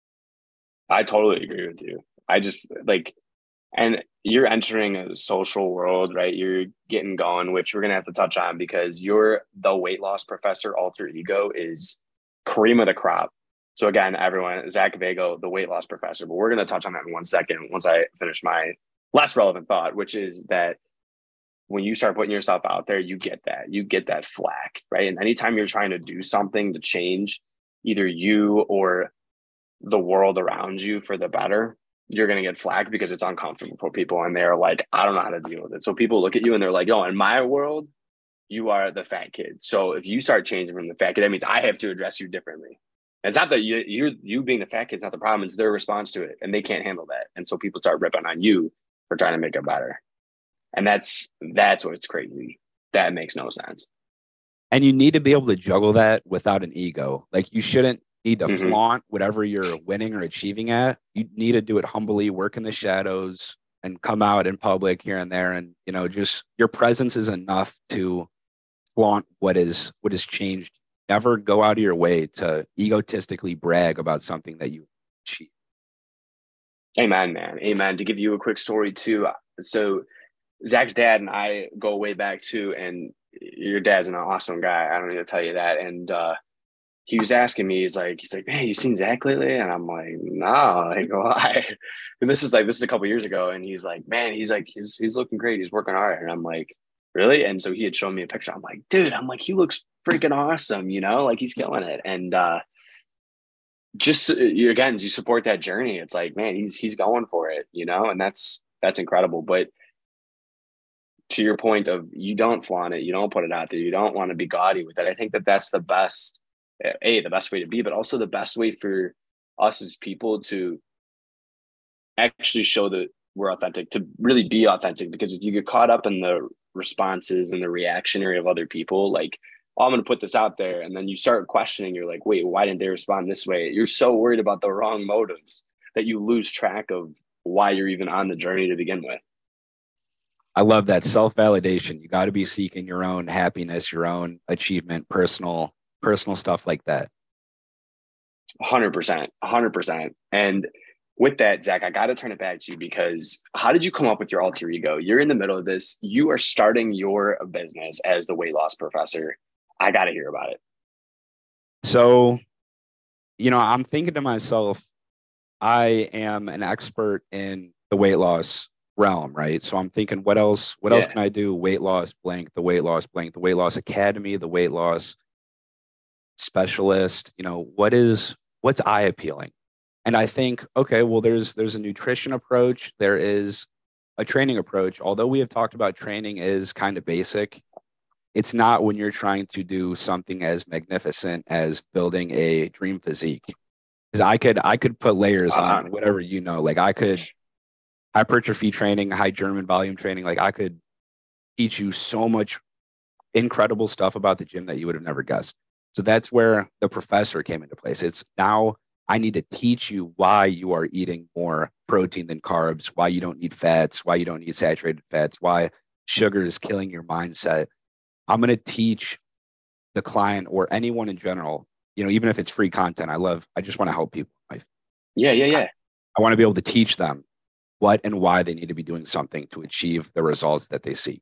I totally agree with you. I just like, and you're entering a social world, right? You're getting going, which we're going to have to touch on because you're the weight loss professor alter ego is cream of the crop. So again, everyone, Zach Vago, the weight loss professor, but we're going to touch on that in one second once I finish my less relevant thought, which is that when you start putting yourself out there, you get that, you get that flack, right? And anytime you're trying to do something to change either you or the world around you for the better, you're going to get flack because it's uncomfortable for people. And they're like, I don't know how to deal with it. So people look at you and they're like, oh, in my world, you are the fat kid. So if you start changing from the fat kid, that means I have to address you differently. And it's not that you, you you being the fat kid's not the problem. It's their response to it. And they can't handle that. And so people start ripping on you for trying to make it better. And that's that's what's crazy. That makes no sense. And you need to be able to juggle that without an ego. Like you shouldn't need to mm-hmm. flaunt whatever you're winning or achieving at. You need to do it humbly, work in the shadows, and come out in public here and there. And, you know, just your presence is enough to flaunt what is what has changed never go out of your way to egotistically brag about something that you achieve. Amen, man. Amen. To give you a quick story too. So Zach's dad and I go way back too, and your dad's an awesome guy. I don't need to tell you that. And uh, he was asking me, he's like, he's like, man, you seen Zach lately? And I'm like, no, like, why? And this is like, this is a couple years ago. And he's like, man, he's like, he's, he's looking great. He's working hard. And I'm like, really? And so he had shown me a picture. I'm like, dude, I'm like, he looks freaking awesome, you know, like he's killing it. And uh, just you again, you support that journey. It's like, man, he's, he's going for it, you know, and that's, that's incredible. But to your point of you don't flaunt it, you don't put it out there, you don't want to be gaudy with it. I think that that's the best, a, the best way to be, but also the best way for us as people to actually show that we're authentic, to really be authentic. Because if you get caught up in the responses and the reactionary of other people, like, oh, I'm going to put this out there, and then you start questioning, you're like, wait, why didn't they respond this way? You're so worried about the wrong motives that you lose track of why you're even on the journey to begin with. I love that self-validation. You got to be seeking your own happiness, your own achievement, personal, personal stuff like that. one hundred percent, one hundred percent. And with that, Zach, I got to turn it back to you, because how did you come up with your alter ego? You're in the middle of this. You are starting your business as the weight loss professor. I got to hear about it. So, you know, I'm thinking to myself, I am an expert in the weight loss realm, right? So I'm thinking, what else, what yeah. else can I do? Weight loss blank, the weight loss blank, the weight loss academy, the weight loss specialist, you know, what is, what's eye appealing? And I think, okay, well, there's, there's a nutrition approach. There is a training approach. Although we have talked about training is kind of basic, it's not when you're trying to do something as magnificent as building a dream physique. Because I could, I could put layers uh-huh. on whatever, you know, like I could, hypertrophy training, high German volume training. Like I could teach you so much incredible stuff about the gym that you would have never guessed. So that's where the professor came into place. It's now I need to teach you why you are eating more protein than carbs, why you don't need fats, why you don't need saturated fats, why sugar is killing your mindset. I'm going to teach the client or anyone in general, you know, even if it's free content. I love, I just want to help people in life. Yeah, yeah, yeah. I, I want to be able to teach them what and why they need to be doing something to achieve the results that they seek.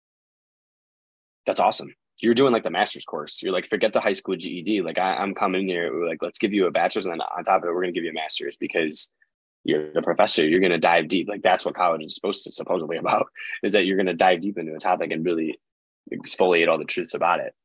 That's awesome. You're doing like the master's course. You're like, forget the high school G E D. Like I, I'm coming here. We're like, let's give you a bachelor's, and then on top of it, we're going to give you a master's, because you're the professor. You're going to dive deep. Like that's what college is supposed to supposedly about, is that you're going to dive deep into a topic and really exfoliate all the truths about it.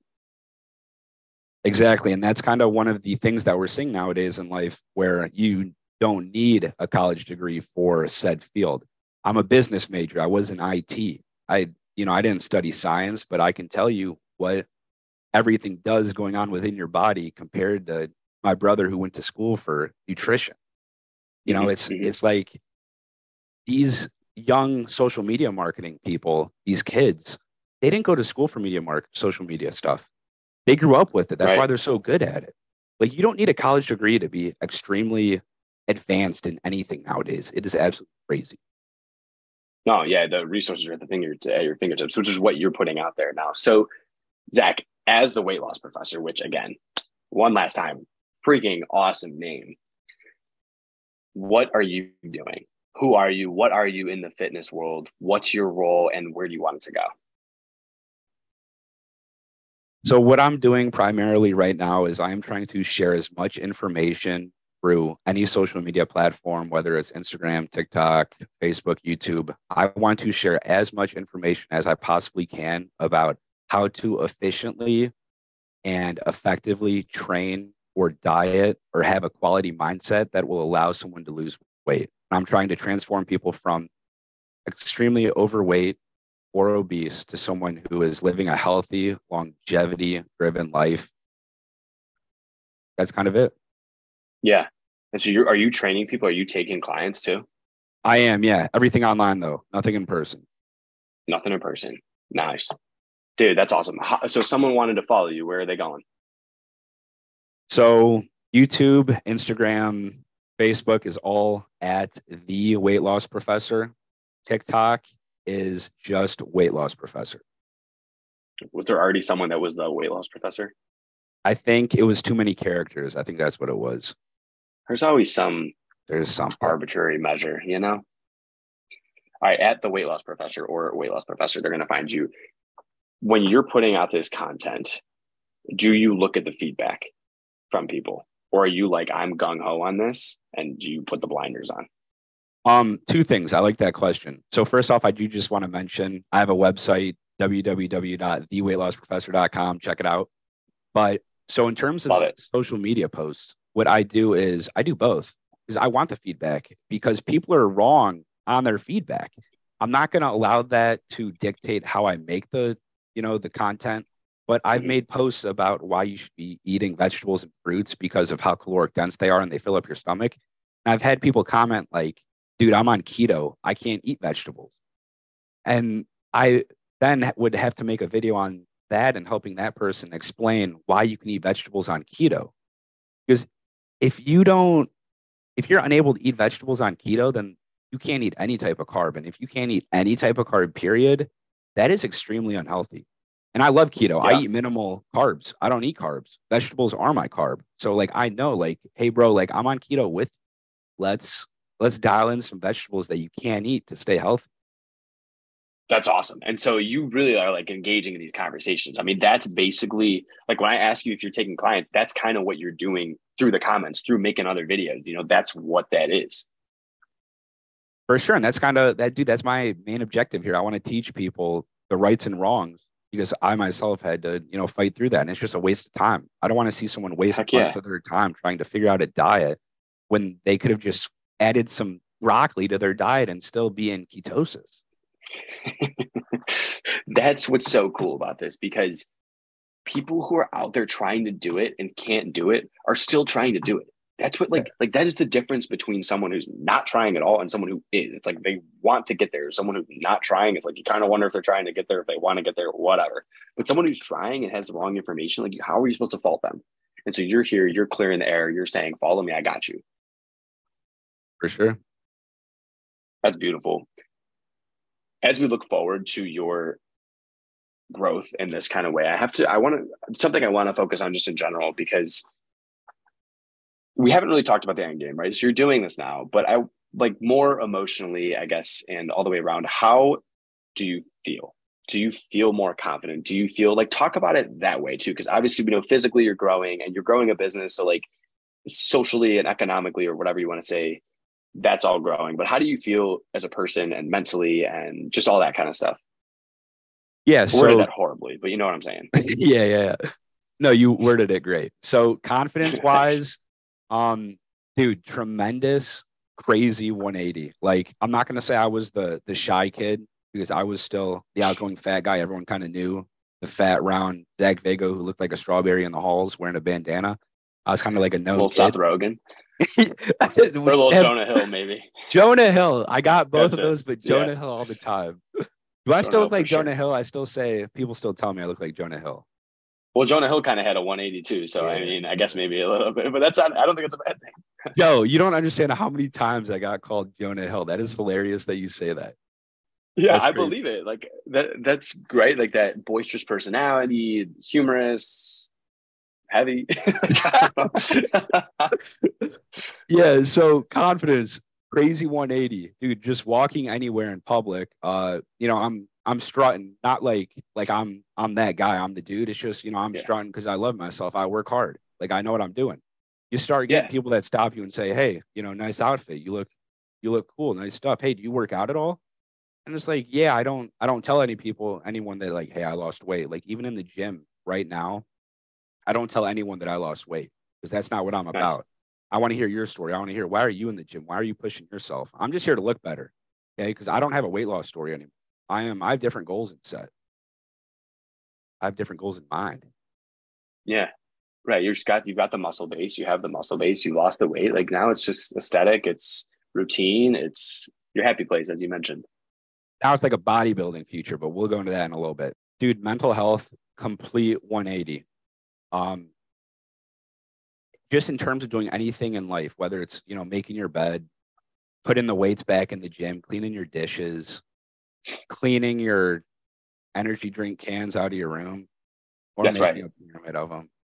Exactly. And that's kind of one of the things that we're seeing nowadays in life, where you don't need a college degree for said field. I'm a business major. I was in I T. I, you know, I didn't study science, but I can tell you what everything does going on within your body compared to my brother who went to school for nutrition. You know, it's, mm-hmm. it's like these young social media marketing people, these kids, they didn't go to school for media mark social media stuff. They grew up with it. That's right. why they're so good at it. Like you don't need a college degree to be extremely advanced in anything nowadays. It is absolutely crazy. No, yeah, the resources are at the finger at your fingertips, which is what you're putting out there now. So, Zach, as the weight loss professor, which again, one last time, freaking awesome name. What are you doing? Who are you? What are you in the fitness world? What's your role, and where do you want it to go? So what I'm doing primarily right now is I'm trying to share as much information through any social media platform, whether it's Instagram, TikTok, Facebook, YouTube. I want to share as much information as I possibly can about how to efficiently and effectively train or diet or have a quality mindset that will allow someone to lose weight. I'm trying to transform people from extremely overweight or obese to someone who is living a healthy, longevity-driven life. That's kind of it. Yeah. And so you're, are you training people? Are you taking clients too? I am, yeah. Everything online though, nothing in person. Nothing in person. Nice. Dude, that's awesome. How, so if someone wanted to follow you, where are they going? So YouTube, Instagram, Facebook is all at The Weight Loss Professor. TikTok is just Weight Loss Professor. Was there already someone that was the Weight Loss Professor? I think it was too many characters. I think that's what it was. There's always some There's something. arbitrary measure, you know? All right, at the weight loss professor or weight loss professor, they're going to find you. When you're putting out this content, do you look at the feedback from people? Or are you like, I'm gung ho on this, and do you put the blinders on? Um, two things. I like that question. So first off, I do just want to mention I have a website, w w w dot the weight loss professor dot com. Check it out. But so in terms of social media posts, what I do is I do both because I want the feedback because people are wrong on their feedback. I'm not going to allow that to dictate how I make the, you know, the content. But I've Mm-hmm. made posts about why you should be eating vegetables and fruits because of how caloric dense they are and they fill up your stomach. And I've had people comment like, dude, I'm on keto. I can't eat vegetables. And I then would have to make a video on that and helping that person explain why you can eat vegetables on keto. Because if you don't, if you're unable to eat vegetables on keto, then you can't eat any type of carb. And if you can't eat any type of carb, period, that is extremely unhealthy. And I love keto. Yeah. I eat minimal carbs. I don't eat carbs. Vegetables are my carb. So like I know, like, hey, bro, like I'm on keto with you. Let's let's dial in some vegetables that you can eat to stay healthy. That's awesome. And so you really are like engaging in these conversations. I mean, that's basically like when I ask you if you're taking clients, that's kind of what you're doing through the comments, through making other videos. You know, that's what that is. For sure. And that's kind of that, dude, that's my main objective here. I want to teach people the rights and wrongs because I myself had to, you know, fight through that. And it's just a waste of time. I don't want to see someone waste Heck months yeah. of their time trying to figure out a diet when they could have just added some broccoli to their diet and still be in ketosis. That's what's so cool about this because people who are out there trying to do it and can't do it are still trying to do it. That's what like like that is the difference between someone who's not trying at all and someone who is. It's like they want to get there. Someone who's not trying, it's like you kind of wonder if they're trying to get there, if they want to get there, whatever. But someone who's trying and has the wrong information, like how are you supposed to fault them? And so you're here, you're clearing the air, you're saying, follow me, I got you. For sure. That's beautiful. As we look forward to your growth in this kind of way, I have to, I want to, something I want to focus on just in general, because we haven't really talked about the end game, right? So you're doing this now, but I like more emotionally, I guess, and all the way around, how do you feel? Do you feel more confident? Do you feel like, talk about it that way too? Because obviously we know physically you're growing and you're growing a business. So like socially and economically or whatever you want to say, that's all growing. But how do you feel as a person and mentally and just all that kind of stuff? Yeah. I So worded that horribly, but you know what I'm saying? yeah, yeah. No, you worded it great. So confidence wise, um, dude, tremendous, crazy one eighty. Like, I'm not gonna say I was the the shy kid because I was still the outgoing fat guy. Everyone kind of knew the fat, round Zach Vega who looked like a strawberry in the halls wearing a bandana. I was kind of like a known little kid. Seth Rogen. Or a little Jonah Hill, maybe. Jonah Hill. I got both That's of it. those, but Jonah Yeah. Hill all the time. Do I Jonah still Hill look like for sure. Jonah Hill? I still say people still tell me I look like Jonah Hill. Well, Jonah Hill kind of had a one eighty too, so Yeah. I mean, I guess maybe a little bit, but that's not, I don't think it's a bad thing. Yo, you don't understand how many times I got called Jonah Hill. That is hilarious that you say that. Yeah, That's I crazy. believe it. Like that, that's great. Like that boisterous personality, humorous, heavy. Yeah, so confidence, crazy one eighty, dude. Just walking anywhere in public, uh, you know, I'm I'm strutting, not like like I'm I'm that guy. I'm the dude. It's just you know I'm Yeah. strutting because I love myself. I work hard. Like I know what I'm doing. You start getting Yeah. people that stop you and say, hey, you know, nice outfit. You look you look cool, nice stuff. Hey, do you work out at all? And it's like, yeah, I don't I don't tell any people anyone that like, hey, I lost weight. Like even in the gym right now, I don't tell anyone that I lost weight because that's not what I'm Nice. about. I want to hear your story. I want to hear why are you in the gym? Why are you pushing yourself? I'm just here to look better. Okay. Because I don't have a weight loss story anymore. I am I have different goals in set. I have different goals in mind. Yeah. Right. You've got you've got the muscle base. You have the muscle base. You lost the weight. Like now it's just aesthetic. It's routine. It's your happy place, as you mentioned. Now it's like a bodybuilding future, but we'll go into that in a little bit. Dude, mental health, complete one eighty. Um, just in terms of doing anything in life, whether it's, you know, making your bed, putting the weights back in the gym, cleaning your dishes, cleaning your energy drink cans out of your room, or That's making right. a pyramid of them.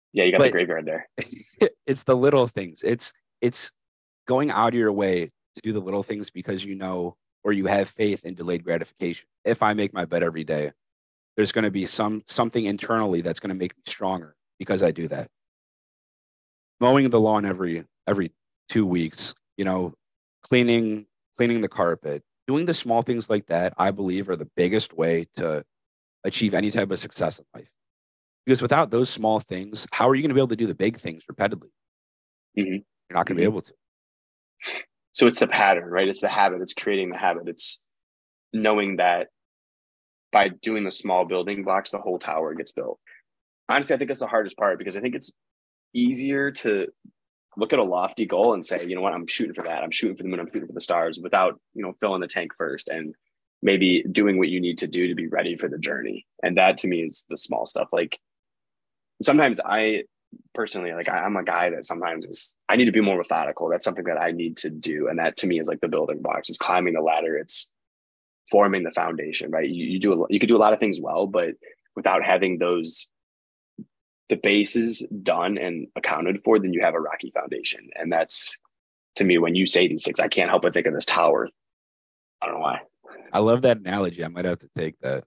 Yeah, you got the But graveyard there. it's the little things. It's it's going out of your way to do the little things because you know or you have faith in delayed gratification. If I make my bed every day, there's going to be some something internally that's going to make me stronger because I do that. Mowing the lawn every every two weeks, you know, cleaning cleaning the carpet, doing the small things like that, I believe are the biggest way to achieve any type of success in life. Because without those small things, how are you going to be able to do the big things repeatedly? Mm-hmm. You're not going to be Mm-hmm. able to. So it's the pattern, right? It's the habit. It's creating the habit. It's knowing that by doing the small building blocks, the whole tower gets built. Honestly, I think that's the hardest part because I think it's easier to look at a lofty goal and say, you know what, I'm shooting for that. I'm shooting for the moon. I'm shooting for the stars without, you know, filling the tank first and maybe doing what you need to do to be ready for the journey. And that to me is the small stuff. Like sometimes I personally, like I, I'm a guy that sometimes is, I need to be more methodical. That's something that I need to do. And that to me is like the building blocks. It's climbing the ladder. It's forming the foundation, right? You, you do, a, you could do a lot of things well, but without having those the bases done and accounted for, then you have a rocky foundation. And that's to me, when you say these things, I can't help but think of this tower. I don't know why. I love that analogy. I might have to take that.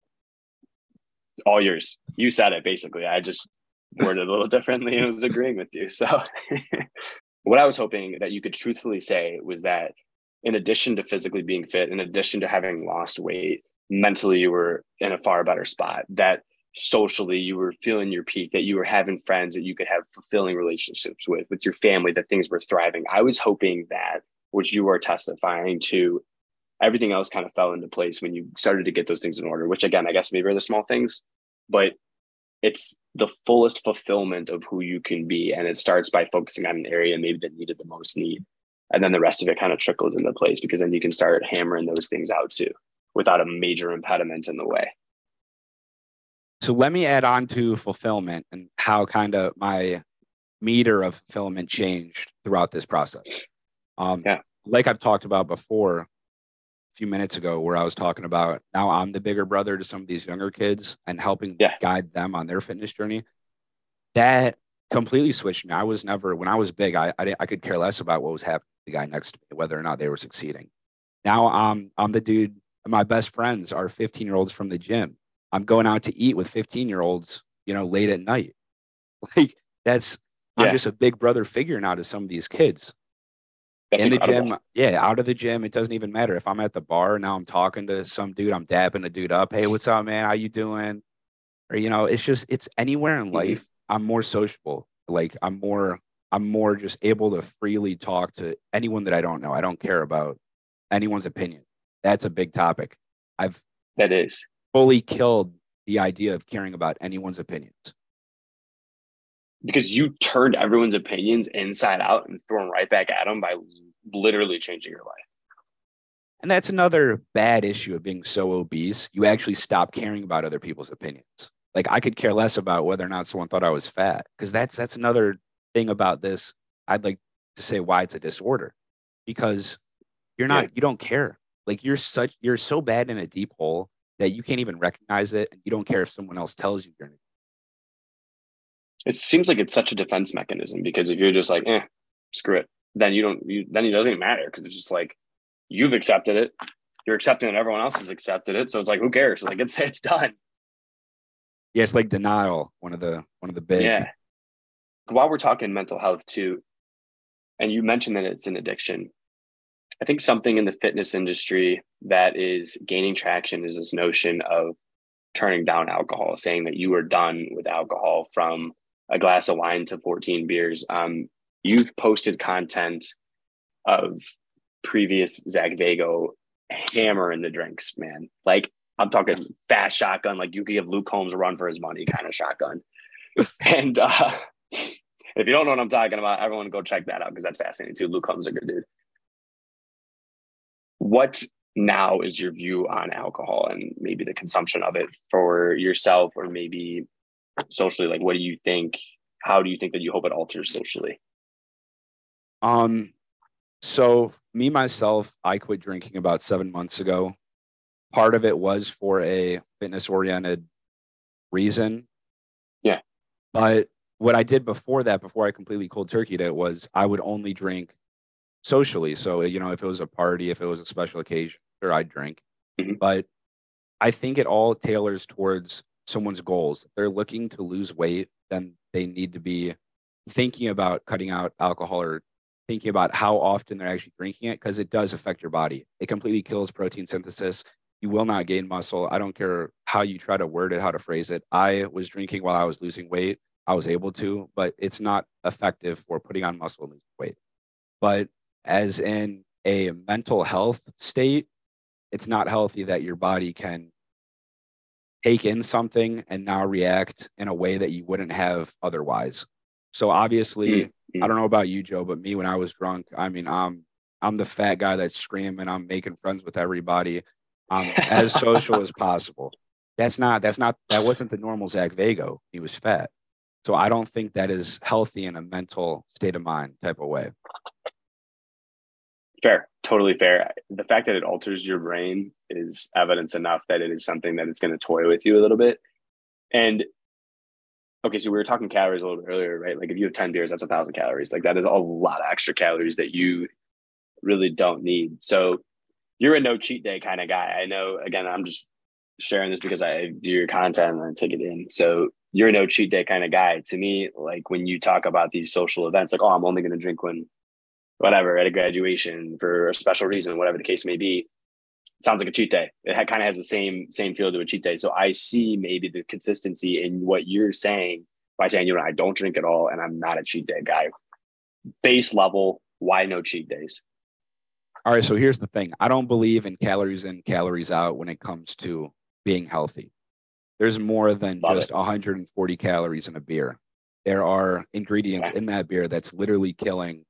All yours. You said it basically. I just worded a little differently and was agreeing with you. So what I was hoping that you could truthfully say was that in addition to physically being fit, in addition to having lost weight, mentally you were in a far better spot, that socially you were feeling your peak, that you were having friends that you could have fulfilling relationships with, with your family, that things were thriving. I was hoping that, which you are testifying to, everything else kind of fell into place when you started to get those things in order, which again, I guess maybe are the small things, but it's the fullest fulfillment of who you can be. And it starts by focusing on an area maybe that needed the most need. And then the rest of it kind of trickles into place because then you can start hammering those things out too without a major impediment in the way. So let me add on to fulfillment and how kind of my meter of fulfillment changed throughout this process. Um, yeah. Like I've talked about before, a few minutes ago, where I was talking about now I'm the bigger brother to some of these younger kids and helping yeah. guide them on their fitness journey. That completely switched me. I was never, when I was big, I I, I could care less about what was happening to the guy next to me, whether or not they were succeeding. Now I'm I'm the dude. My best friends are fifteen year olds from the gym. I'm going out to eat with fifteen year olds, you know, late at night. Like that's, yeah. I'm just a big brother figure now to some of these kids. That's in incredible. the gym, yeah, out of the gym, it doesn't even matter if I'm at the bar. Now I'm talking to some dude, I'm dapping a dude up. Hey, what's up, man? How you doing? Or you know, it's just it's anywhere in life. Mm-hmm. I'm more sociable. Like I'm more I'm more just able to freely talk to anyone that I don't know. I don't care about anyone's opinion. That's a big topic. I've that is fully killed the idea of caring about anyone's opinions. Because you turned everyone's opinions inside out and threw them right back at them by literally changing your life. And that's another bad issue of being so obese. You actually stop caring about other people's opinions. Like I could care less about whether or not someone thought I was fat, because that's that's another thing about this. I'd like to say why it's a disorder, because you're not, yeah. you don't care. Like you're such, you're so bad in a deep hole that you can't even recognize it, and you don't care if someone else tells you you're in it. It seems like it's such a defense mechanism, because if you're just like, eh, screw it, then you don't, you, then it doesn't even matter, because it's just like, you've accepted it, you're accepting it, everyone else has accepted it, so it's like, who cares? Like it's it's done. Yeah, it's like denial. One of the one of the big. Yeah. While we're talking mental health too, and you mentioned that it's an addiction, I think something in the fitness industry that is gaining traction is this notion of turning down alcohol, saying that you are done with alcohol from a glass of wine to fourteen beers. Um, you've posted content of previous Zach Vago hammer in the drinks, man. Like I'm talking fast shotgun, like you could give Luke Holmes a run for his money kind of shotgun. And uh, if you don't know what I'm talking about, everyone go check that out, because that's fascinating too. Luke Holmes is a good dude. What now is your view on alcohol and maybe the consumption of it for yourself, or maybe socially? Like, what do you think? How do you think that you hope it alters socially? Um, so me, myself, I quit drinking about seven months ago. Part of it was for a fitness oriented reason. Yeah. But what I did before that, before I completely cold turkeyed it, was I would only drink socially. So, you know, if it was a party, if it was a special occasion, sure, I'd drink. Mm-hmm. But I think it all tailors towards someone's goals. If they're looking to lose weight, then they need to be thinking about cutting out alcohol or thinking about how often they're actually drinking it, because it does affect your body. It completely kills protein synthesis. You will not gain muscle. I don't care how you try to word it, how to phrase it. I was drinking while I was losing weight. I was able to, but it's not effective for putting on muscle and losing weight. But as in a mental health state, it's not healthy that your body can take in something and now react in a way that you wouldn't have otherwise. So obviously, mm-hmm. I don't know about you, Joe, but me when I was drunk, I mean, I'm I'm the fat guy that's screaming. I'm making friends with everybody. I'm as social as possible. That's not that's not that wasn't the normal Zach Vago. He was fat. So I don't think that is healthy in a mental state of mind type of way. Fair, totally fair. The fact that it alters your brain is evidence enough that it is something that it's going to toy with you a little bit. And okay, so we were talking calories a little bit earlier, right? Like if you have ten beers, that's a thousand calories. Like that is a lot of extra calories that you really don't need. So you're a no cheat day kind of guy. I know, again, I'm just sharing this because I do your content and I take it in. So you're a no cheat day kind of guy. To me, like when you talk about these social events, like, oh, I'm only going to drink when whatever, at a graduation for a special reason, whatever the case may be, it sounds like a cheat day. It kind of has the same same feel to a cheat day. So I see maybe the consistency in what you're saying by saying, you know, I don't drink at all and I'm not a cheat day guy. Base level, why no cheat days? All right, so here's the thing. I don't believe in calories in, calories out when it comes to being healthy. There's more than Love just it. one hundred forty calories in a beer. There are ingredients Okay. in that beer that's literally killing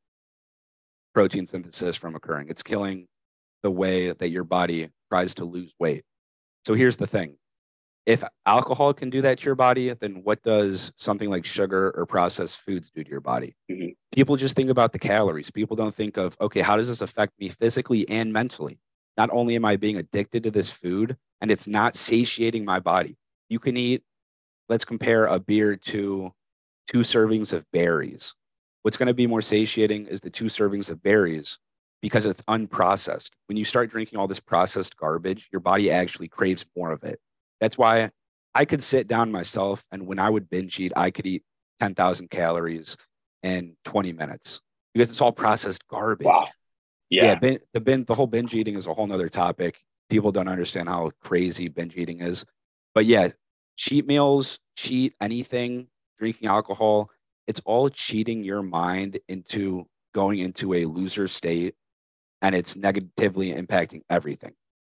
protein synthesis from occurring. It's killing the way that your body tries to lose weight. So here's the thing. If alcohol can do that to your body, then what does something like sugar or processed foods do to your body? Mm-hmm. People just think about the calories. People don't think of, okay, how does this affect me physically and mentally? Not only am I being addicted to this food and it's not satiating my body. You can eat, let's compare a beer to two servings of berries. What's going to be more satiating is the two servings of berries because it's unprocessed. When you start drinking all this processed garbage, your body actually craves more of it. That's why I could sit down myself, and when I would binge eat, I could eat ten thousand calories in twenty minutes because it's all processed garbage. Wow. Yeah. Yeah, bin, the bin, the whole binge eating is a whole nother topic. People don't understand how crazy binge eating is. But yeah, cheat meals, cheat anything, drinking alcohol, it's all cheating your mind into going into a loser state, and it's negatively impacting everything.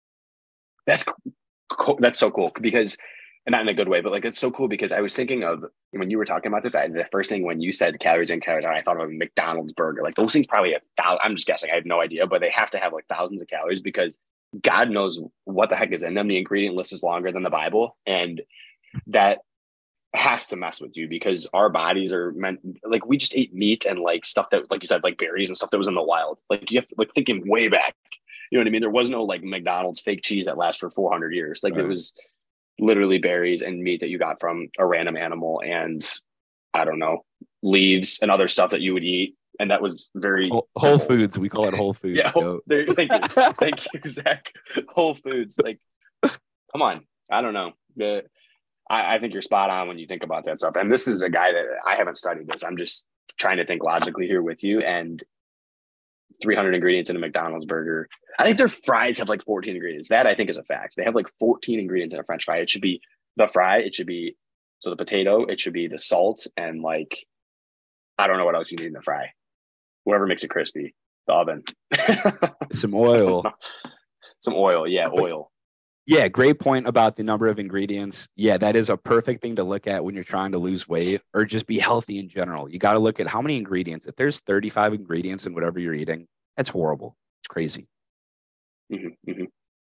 That's cool. That's so cool because, and not in a good way, but like it's so cool because I was thinking of when you were talking about this. I, the first thing when you said calories in, calories out, I thought of a McDonald's burger. Like those things probably a thousand. I'm just guessing. I have no idea, but they have to have like thousands of calories because God knows what the heck is in them. The ingredient list is longer than the Bible, and that has to mess with you because our bodies are meant like we just ate meat and like stuff that, like you said, like berries and stuff that was in the wild. Like you have to like thinking way back. You know what I mean? There was no like McDonald's fake cheese that lasts for four hundred years. Like right. It was literally berries and meat that you got from a random animal and I don't know, leaves and other stuff that you would eat. And that was very Whole, Whole Foods. We call it Whole Foods. Yeah. Whole, there, thank you. Thank you, Zach. Whole Foods. Like, come on. I don't know. The, I, I think you're spot on when you think about that stuff. And this is a guy that I haven't studied this. I'm just trying to think logically here with you. And three hundred ingredients in a McDonald's burger. I think their fries have like fourteen ingredients. That I think is a fact. They have like fourteen ingredients in a French fry. It should be the fry. It should be, so the potato, it should be the salt and like, I don't know what else you need in the fry. Whatever makes it crispy. The oven. Some oil. Some oil. Yeah, oil. Yeah, great point about the number of ingredients. Yeah, that is a perfect thing to look at when you're trying to lose weight or just be healthy in general. You got to look at how many ingredients. If there's thirty-five ingredients in whatever you're eating, that's horrible. It's crazy. Mm-hmm, mm-hmm.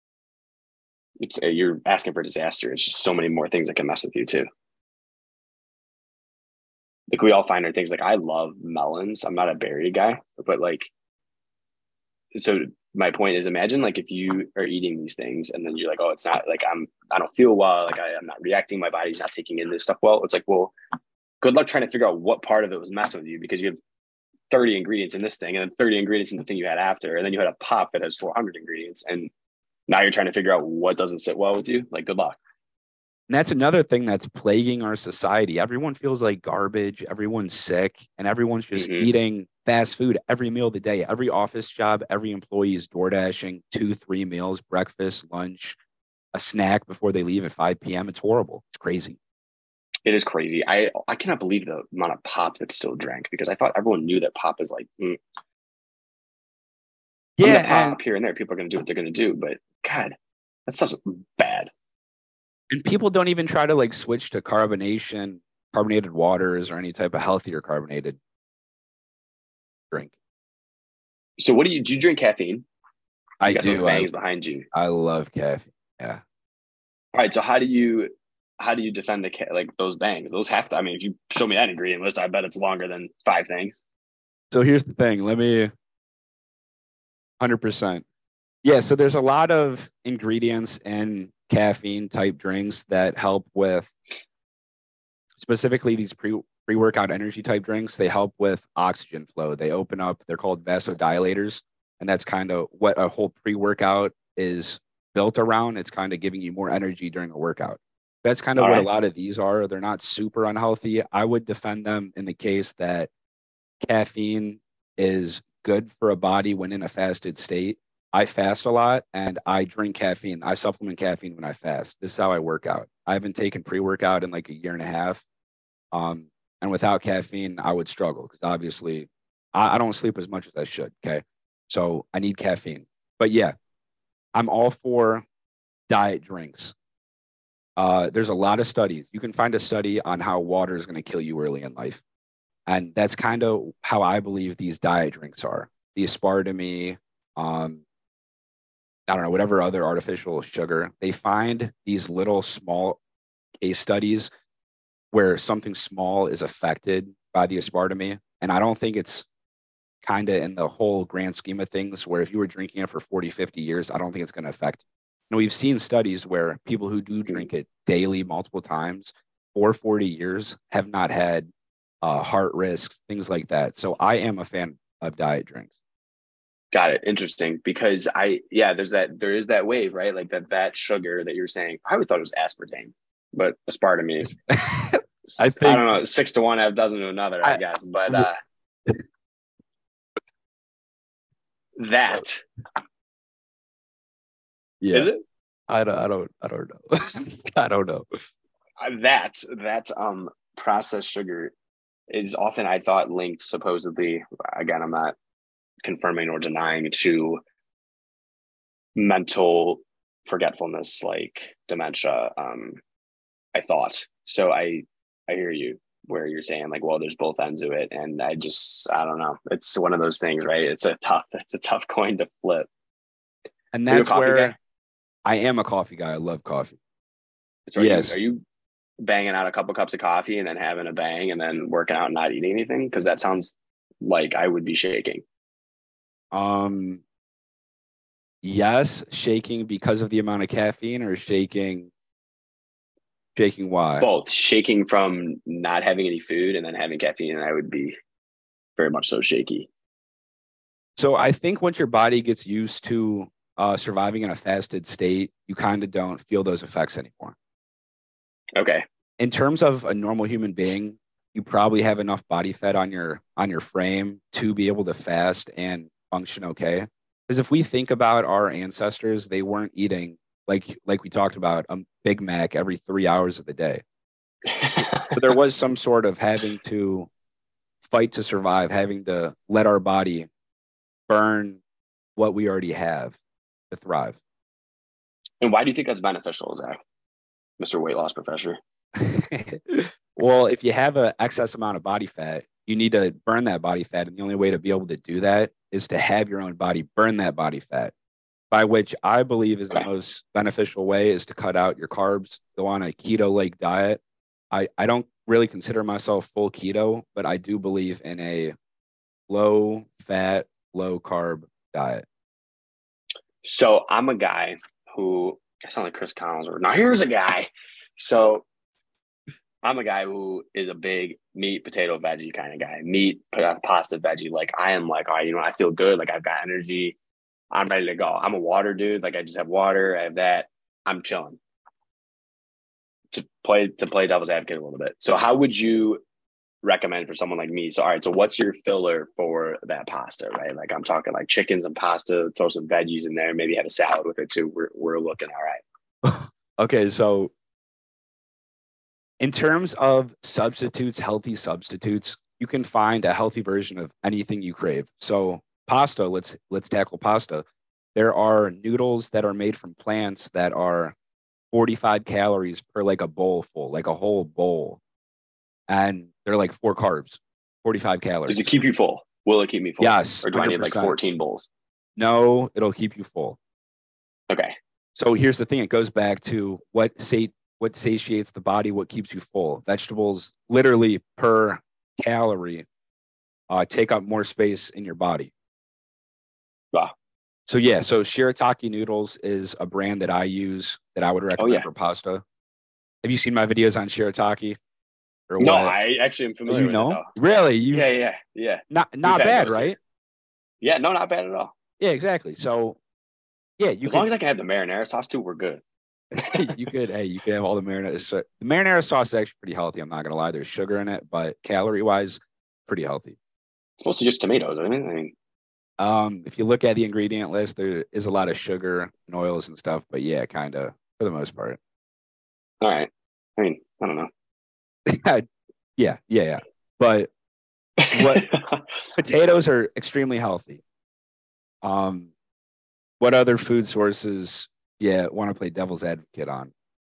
It's uh, you're asking for disaster. It's just so many more things that can mess with you too. Like we all find our things. Like I love melons. I'm not a berry guy, but like, so my point is, imagine like if you are eating these things and then you're like, oh, it's not like I'm, I don't feel well. Like I, I'm not reacting. My body's not taking in this stuff well. It's like, well, good luck trying to figure out what part of it was messing with you, because you have thirty ingredients in this thing and then thirty ingredients in the thing you had after. And then you had a pop that has four hundred ingredients. And now you're trying to figure out what doesn't sit well with you. Like, good luck. And that's another thing that's plaguing our society. Everyone feels like garbage. Everyone's sick, and everyone's just Mm-hmm. eating fast food every meal of the day. Every office job, every employee is door dashing two, three meals, breakfast, lunch, a snack before they leave at five p.m. It's horrible. It's crazy. It is crazy. I I cannot believe the amount of pop that's still drank, because I thought everyone knew that pop is like, mm, I'm Yeah, gonna pop and here and there. People are gonna do what they're gonna do, but God, that stuff's bad. and people don't even try to like switch to carbonation, carbonated waters, or any type of healthier carbonated drink. So what do you do? You drink caffeine? I You got those do. I bangs behind you. I love caffeine. Yeah. All right. So how do you how do you defend the ca- like those bangs? Those have to. I mean, if you show me that ingredient list, I bet it's longer than five things. So here's the thing. Let me one hundred percent. Yeah, so there's a lot of ingredients in caffeine type drinks that help with specifically these pre pre-workout energy type drinks. They help with oxygen flow. They open up, they're called vasodilators, and that's kind of what a whole pre-workout is built around. It's kind of giving you more energy during a workout. That's kind of All what a right. lot of these are. They're not super unhealthy. I would defend them in the case that caffeine is good for a body when in a fasted state. I fast a lot and I drink caffeine. I supplement caffeine when I fast. This is how I work out. I haven't taken pre-workout in like a year and a half. Um, and without caffeine, I would struggle because obviously I, I don't sleep as much as I should. Okay. So I need caffeine. But yeah, I'm all for diet drinks. Uh, there's a lot of studies. You can find a study on how water is going to kill you early in life. And that's kind of how I believe these diet drinks are. The aspartame, um, I don't know, whatever other artificial sugar. They find these little small case studies where something small is affected by the aspartame. And I don't think it's kind of in the whole grand scheme of things where if you were drinking it for forty, fifty years, I don't think it's going to affect. You know, we've seen studies where people who do drink it daily, multiple times for forty years have not had uh, heart risks, things like that. So I am a fan of diet drinks. Got it. Interesting. Because I yeah, there's that there is that wave, right? Like that that sugar that you're saying. I always thought it was aspartame, but aspartame. I I think don't know, six to one, half dozen to another, I I, guess. But uh that is yeah, it. I don't, I don't, I don't know. I don't know. Uh, that that um processed sugar is often, I thought, linked supposedly. Again, I'm not confirming or denying, to mental forgetfulness, like dementia. Um, I thought so. I I hear you where you're saying like, well, there's both ends of it, and I just I don't know. It's one of those things, right? It's a tough it's a tough coin to flip. And Are you a that's coffee guy? where I am a coffee guy. I love coffee. So are you are Yes. you banging out a couple cups of coffee and then having a bang and then working out and not eating anything? Because that sounds like I would be shaking. Um, yes, shaking because of the amount of caffeine or shaking, shaking why? Both shaking from not having any food and then having caffeine, and I would be very much so shaky. So I think once your body gets used to uh, surviving in a fasted state, you kind of don't feel those effects anymore. Okay. In terms of a normal human being, you probably have enough body fat on your on your frame to be able to fast and function okay. Because if we think about our ancestors, they weren't eating like like we talked about a Big Mac every three hours of the day. So, so there was some sort of having to fight to survive, having to let our body burn what we already have to thrive. And why do you think that's beneficial, Zach, mister Weight Loss Professor? Well, if you have an excess amount of body fat, you need to burn that body fat. And the only way to be able to do that is to have your own body burn that body fat, by which I believe is the Okay. most beneficial way is to cut out your carbs, go on a keto-like diet. I, I don't really consider myself full keto, but I do believe in a low fat, low carb diet. So I'm a guy who I sound like Chris Collinsworth. Now here's a guy. So I'm a guy who is a big meat, potato, veggie kind of guy. Meat, pa- pasta, veggie. Like I am like, all right, you know, I feel good. Like I've got energy. I'm ready to go. I'm a water dude. Like I just have water. I have that. I'm chilling. To play to play devil's advocate a little bit. So how would you recommend for someone like me? So all right, so what's your filler for that pasta, right? Like I'm talking like chickens and pasta, throw some veggies in there, maybe have a salad with it too. We're we're looking all right. Okay, so in terms of substitutes, healthy substitutes, you can find a healthy version of anything you crave. So pasta, let's let's tackle pasta. There are noodles that are made from plants that are forty-five calories per like a bowl full, like a whole bowl. And they're like four carbs, forty-five calories. Does it keep you full? Will it keep me full? Yes. Or do one hundred I need percent. like fourteen bowls? No, it'll keep you full. Okay. So here's the thing. It goes back to what sate what satiates the body, what keeps you full. Vegetables literally per calorie uh, take up more space in your body. Wow. So yeah, so Shirataki noodles is a brand that I use that I would recommend Oh, yeah. for pasta. Have you seen my videos on Shirataki? Or no, what? I actually am familiar you with know? it though. Really? You Yeah, yeah, yeah. not not We've had bad, those right? here. Yeah, no, not bad at all. Yeah, exactly. So yeah, you as could, long as I can have the marinara sauce too, we're good. you could hey, you could have all the marinara. So the marinara sauce is actually pretty healthy. I'm not gonna lie. There's sugar in it, but calorie wise, pretty healthy. It's mostly just tomatoes, isn't it? I mean, Um, if you look at the ingredient list, there is a lot of sugar and oils and stuff, but yeah, kind of for the most part. all right. I mean, I don't know. yeah, yeah, yeah. But what potatoes are extremely healthy. Um, what other food sources, yeah, want to play devil's advocate on?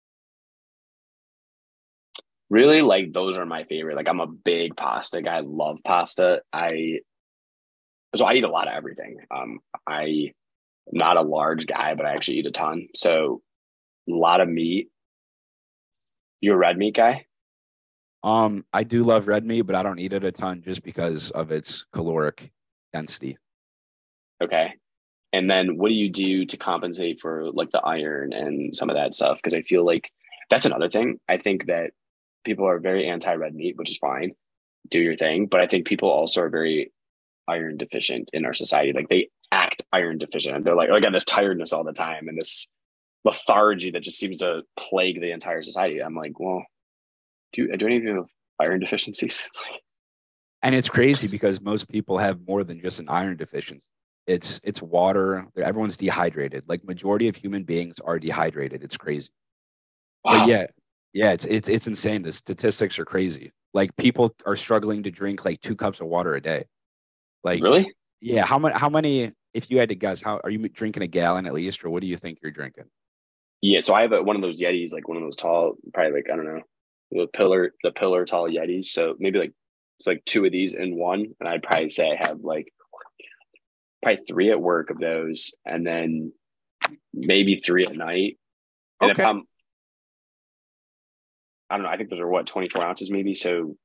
really, like those are my favorite. Like I'm a big pasta guy. I love pasta. I so I eat a lot of everything. Um, I am not a large guy, but I actually eat a ton. So a lot of meat. You a red meat guy? Um, I do love red meat, but I don't eat it a ton just because of its caloric density. Okay. And then what do you do to compensate for like the iron and some of that stuff? Because I feel like that's another thing. I think that people are very anti red meat, which is fine. Do your thing. But I think people also are very iron deficient in our society. Like they act iron deficient. They're like, oh, I got this tiredness all the time and this lethargy that just seems to plague the entire society. I'm like, well, do you do any of you have iron deficiencies? It's like, And it's crazy because most people have more than just an iron deficiency. It's it's water. Everyone's dehydrated. Like majority of human beings are dehydrated. It's crazy. wow. But yeah, yeah, it's it's it's insane. The statistics are crazy. Like people are struggling to drink like two cups of water a day. Like Really? yeah, how many how many if you had to guess, how are you drinking a gallon at least, or what do you think you're drinking? Yeah. So I have a, one of those Yetis, like one of those tall, probably like, I don't know, the pillar, the pillar tall Yetis. So maybe like, it's like two of these in one. And I'd probably say I have like probably three at work of those. And then maybe three at night. And Okay. if I'm, I don't know, I think those are what, twenty-four ounces maybe. So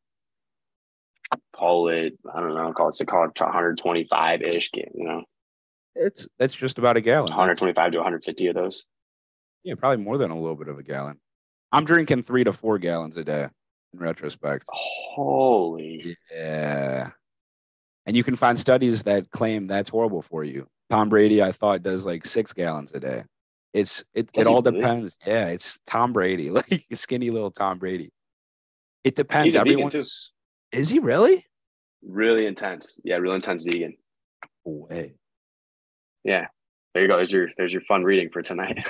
call it, I don't know, call it, so call it one twenty-five ish, you know, It's that's just about a gallon. one That's twenty-five to one fifty of those. yeah, probably more than a little bit of a gallon. I'm drinking three to four gallons a day in retrospect. Holy. Yeah. And you can find studies that claim that's horrible for you. Tom Brady, I thought, does like six gallons a day. It's it Does it he all really? depends. Yeah, it's Tom Brady, like skinny little Tom Brady. It depends. He's a vegan too. Everyone's is he really? Really intense. Yeah, real intense vegan. No way. Yeah. There you go. There's your there's your fun reading for tonight.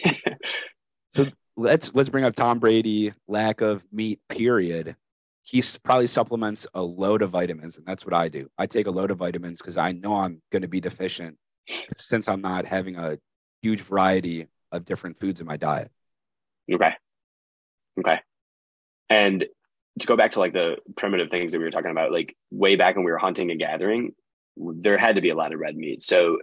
So let's let's bring up Tom Brady, lack of meat, period. He s- probably supplements a load of vitamins, and that's what I do. I take a load of vitamins because I know I'm going to be deficient since I'm not having a huge variety of different foods in my diet. Okay. Okay. And to go back to like the primitive things that we were talking about, like way back when we were hunting and gathering, there had to be a lot of red meat. So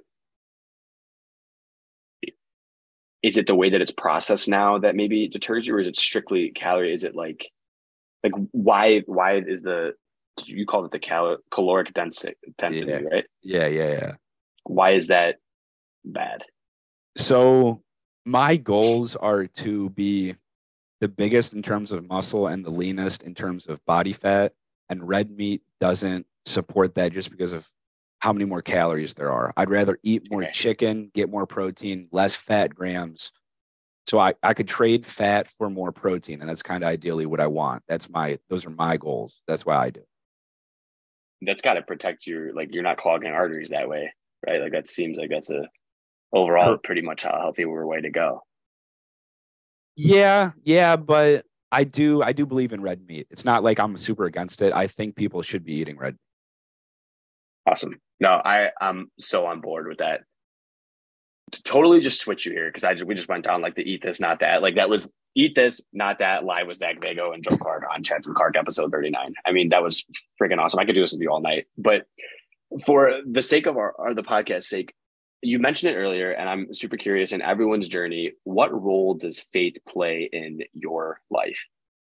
is it the way that it's processed now that maybe deters you, or is it strictly calorie? Is it like like why why is the you called it the cal- caloric density density, Yeah, right? yeah, yeah, yeah. Why is that bad? So my goals are to be the biggest in terms of muscle and the leanest in terms of body fat. And red meat doesn't support that just because of how many more calories there are. I'd rather eat more Okay. chicken, get more protein, less fat grams. So I, I could trade fat for more protein. And that's kind of ideally what I want. That's my, those are my goals. That's why I do. That's got to protect your, like, you're not clogging arteries that way, right? Like, that seems like that's a overall pretty much a healthier way to go. Yeah, yeah, but I do I do believe in red meat. It's not like I'm super against it. I think people should be eating red meat. Awesome. No, I I'm so on board with that. To totally just switch you here, because I just we just went down like the eat this, not that. Like that was eat this, not that, live with Zach Vago and Joe Clark on Chad from Clark episode thirty-nine. I mean, that was freaking awesome. I could do this with you all night. But for the sake of our, our the podcast sake, you mentioned it earlier, and I'm super curious in everyone's journey, what role does faith play in your life?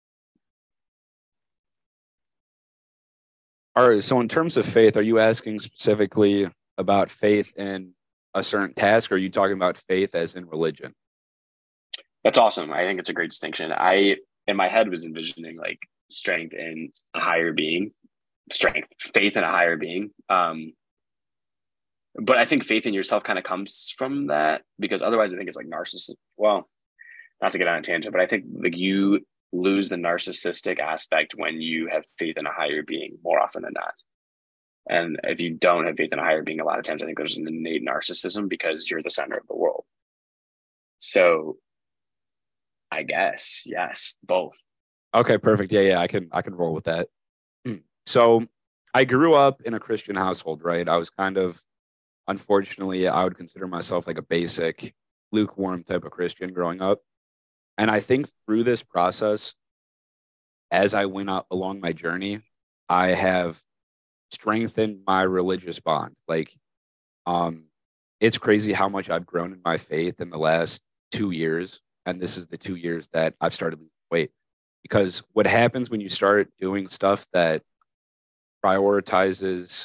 All right, so in terms of faith, are you asking specifically about faith in a certain task, or are you talking about faith as in religion? That's awesome. I think it's a great distinction. I, in my head, was envisioning like strength in a higher being, strength, faith in a higher being. Um, but I think faith in yourself kind of comes from that, because otherwise I think it's like narcissism. Well, not to get on a tangent, but I think like you lose the narcissistic aspect when you have faith in a higher being more often than not. And if you don't have faith in a higher being, a lot of times I think there's an innate narcissism because you're the center of the world. So I guess, yes, both. Okay, perfect. Yeah, yeah, I can I can roll with that. So I grew up in a Christian household, right? I was kind of, unfortunately, I would consider myself like a basic, lukewarm type of Christian growing up. And I think through this process, as I went out along my journey, I have strengthened my religious bond. Like, um, it's crazy how much I've grown in my faith in the last two years. And this is the two years that I've started losing weight. Because what happens when you start doing stuff that prioritizes,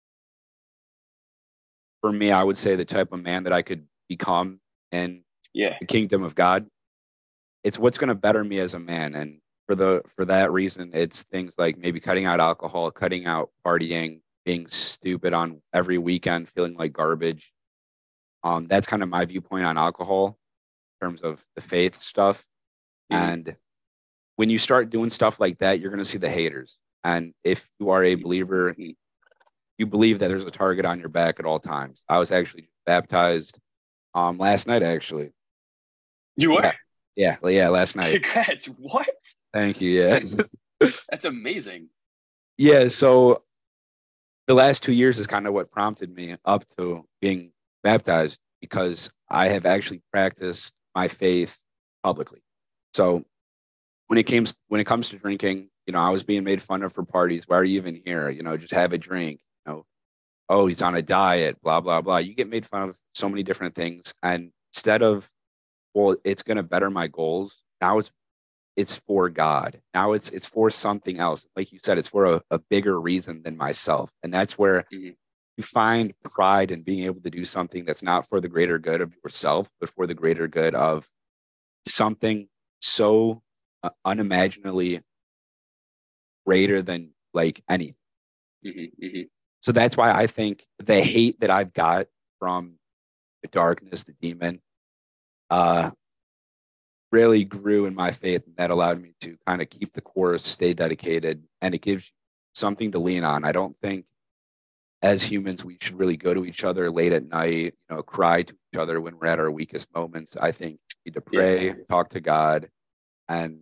for me, I would say the type of man that I could become in Yeah. the kingdom of God, it's what's going to better me as a man. And for the for that reason, it's things like maybe cutting out alcohol, cutting out partying, being stupid on every weekend, feeling like garbage. Um, that's kind of my viewpoint on alcohol in terms of the faith stuff. Mm-hmm. And when you start doing stuff like that, you're going to see the haters. And if you are a believer, you believe that there's a target on your back at all times. I was actually baptized um, last night, actually. You were? Yeah. Yeah, yeah, last night. Congrats. What? Thank you. Yeah. That's amazing. Yeah, so the last two years is kind of what prompted me up to being baptized, because I have actually practiced my faith publicly. So when it came when it comes to drinking, you know, I was being made fun of for parties. Why are you even here? You know, just have a drink. You know, oh, he's on a diet, blah, blah, blah. You get made fun of so many different things. And instead of, well, it's going to better my goals, now it's it's for God. Now it's it's for something else. Like you said, it's for a, a bigger reason than myself. And that's where mm-hmm. you find pride in being able to do something that's not for the greater good of yourself, but for the greater good of something so uh, unimaginably greater than like anything. Mm-hmm, mm-hmm. So that's why I think the hate that I've got from the darkness, the demon, uh, really grew in my faith, and that allowed me to kind of keep the course, stay dedicated, and it gives you something to lean on. I don't think as humans we should really go to each other late at night, you know, cry to each other when we're at our weakest moments. I think we need to pray, yeah. talk to God, and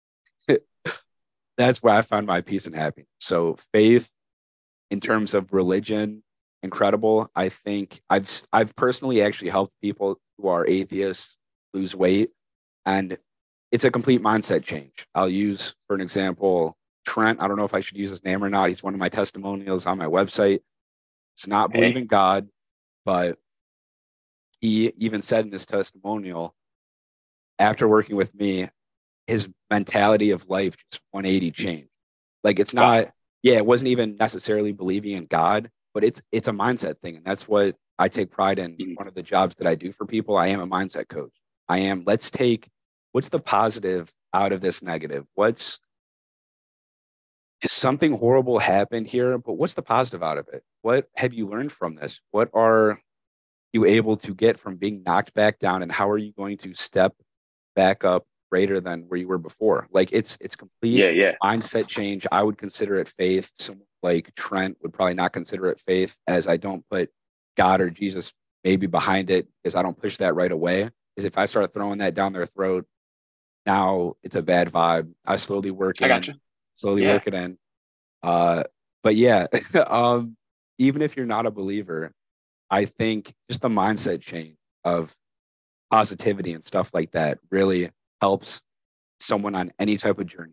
that's where I found my peace and happiness. So faith, in terms of religion, incredible. I think I've I've personally actually helped people who are atheists lose weight, and it's a complete mindset change. I'll use, for an example, Trent. I don't know if I should use his name or not. He's one of my testimonials on my website. It's not believe in God, but he even said in his testimonial, after working with me, his mentality of life just one eighty changed. Like it's not, wow. yeah, it wasn't even necessarily believing in God, but it's it's a mindset thing. And that's what I take pride in. Mm-hmm. One of the jobs that I do for people, I am a mindset coach. I am, let's take, what's the positive out of this negative? What's something horrible happened here, but what's the positive out of it? What have you learned from this? What are you able to get from being knocked back down, and how are you going to step back up greater than where you were before? Like it's it's complete Yeah, yeah. mindset change. I would consider it faith. Someone like Trent would probably not consider it faith, as I don't put God or Jesus maybe behind it, because I don't push that right away. Because if I start throwing that down their throat, now it's a bad vibe. I slowly work I got in, you. slowly Yeah. work it in. Uh, but yeah, um, even if you're not a believer, I think just the mindset change of positivity and stuff like that really helps someone on any type of journey.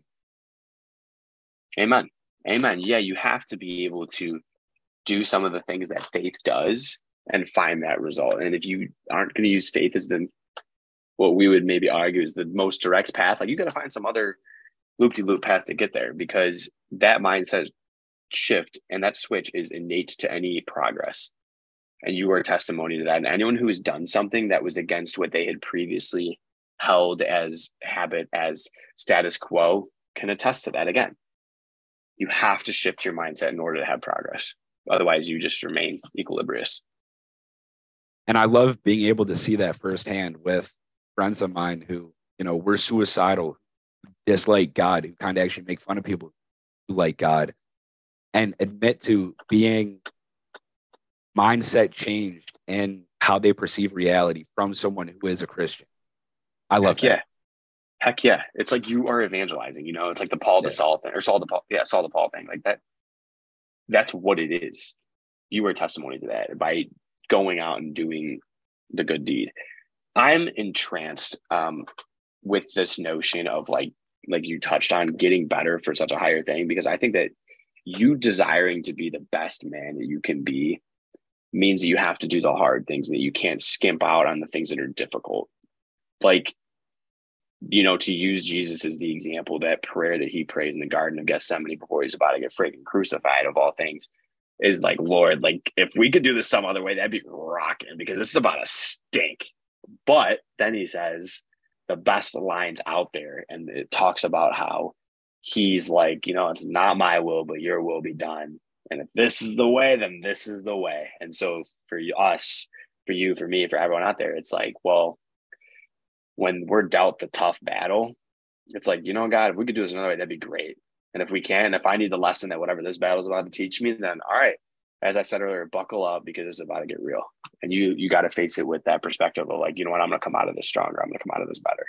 Amen. Amen. Yeah, you have to be able to do some of the things that faith does and find that result. And if you aren't going to use faith as the what we would maybe argue is the most direct path, like you got to find some other loop-de-loop path to get there, because that mindset shift and that switch is innate to any progress. And you are a testimony to that. And anyone who has done something that was against what they had previously held as habit, as status quo, can attest to that again. You have to shift your mindset in order to have progress. Otherwise, you just remain equilibrious. And I love being able to see that firsthand with friends of mine who, you know, were suicidal, who dislike God, who kind of actually make fun of people who like God, and admit to being mindset changed in how they perceive reality from someone who is a Christian. I love Heck that. yeah. Heck yeah. It's like you are evangelizing, you know, it's like the Paul to Yeah. Saul thing, or Saul to Paul. Yeah, Saul to Paul thing. Like that. That's what it is. You are a testimony to that by going out and doing the good deed. I'm entranced um, with this notion of like, like you touched on, getting better for such a higher thing, because I think that you desiring to be the best man that you can be means that you have to do the hard things, and that you can't skimp out on the things that are difficult. Like, you know, to use Jesus as the example, that prayer that he prayed in the Garden of Gethsemane before he's about to get freaking crucified, of all things, is like, Lord, like if we could do this some other way, that'd be rocking, because this is about to stink. But then he says the best lines out there, and it talks about how he's like, you know, it's not my will, but your will be done. And if this is the way, then this is the way. And so for us, for you, for me, for everyone out there, it's like, well, when we're dealt the tough battle, it's like, you know, God, if we could do this another way, that'd be great. And if we can, if I need the lesson that whatever this battle is about to teach me, then all right, as I said earlier, buckle up, because it's about to get real. And you you got to face it with that perspective of like, you know what, I'm going to come out of this stronger. I'm going to come out of this better.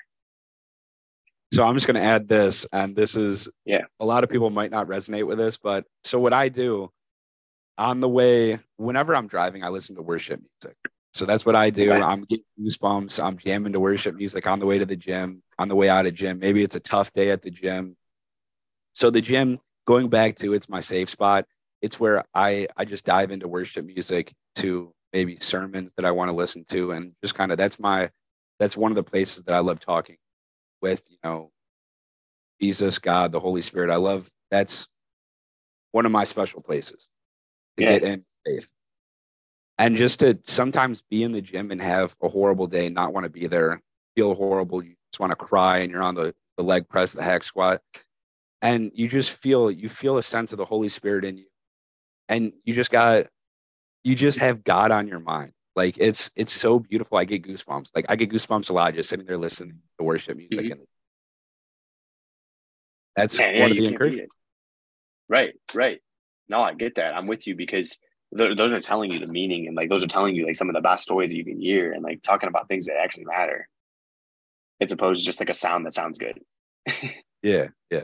So I'm just going to add this, and this is, yeah, a lot of people might not resonate with this, but so what I do on the way, whenever I'm driving, I listen to worship music. So that's what I do. Okay. I'm getting goosebumps. I'm jamming to worship music on the way to the gym, on the way out of gym. Maybe it's a tough day at the gym. So the gym, going back to, it's my safe spot. It's where I, I just dive into worship music, to maybe sermons that I want to listen to. And just kind of, that's my, that's one of the places that I love talking with, you know, Jesus, God, the Holy Spirit. I love, that's one of my special places to Yeah. get in faith. And just to sometimes be in the gym and have a horrible day, not want to be there, feel horrible, you just want to cry, and you're on the, the leg press, the hack squat, and you just feel, you feel a sense of the Holy Spirit in you. And you just got, you just have God on your mind. Like it's, it's so beautiful. I get goosebumps. Like I get goosebumps a lot just sitting there listening to worship music. Mm-hmm. And that's Man, yeah, one of you the can't beat encouragement. it. Right, right. No, I get that. I'm with you, because th- those are telling you the meaning, and like those are telling you like some of the best stories that you can hear, and like talking about things that actually matter, as opposed to just like a sound that sounds good. Yeah, yeah.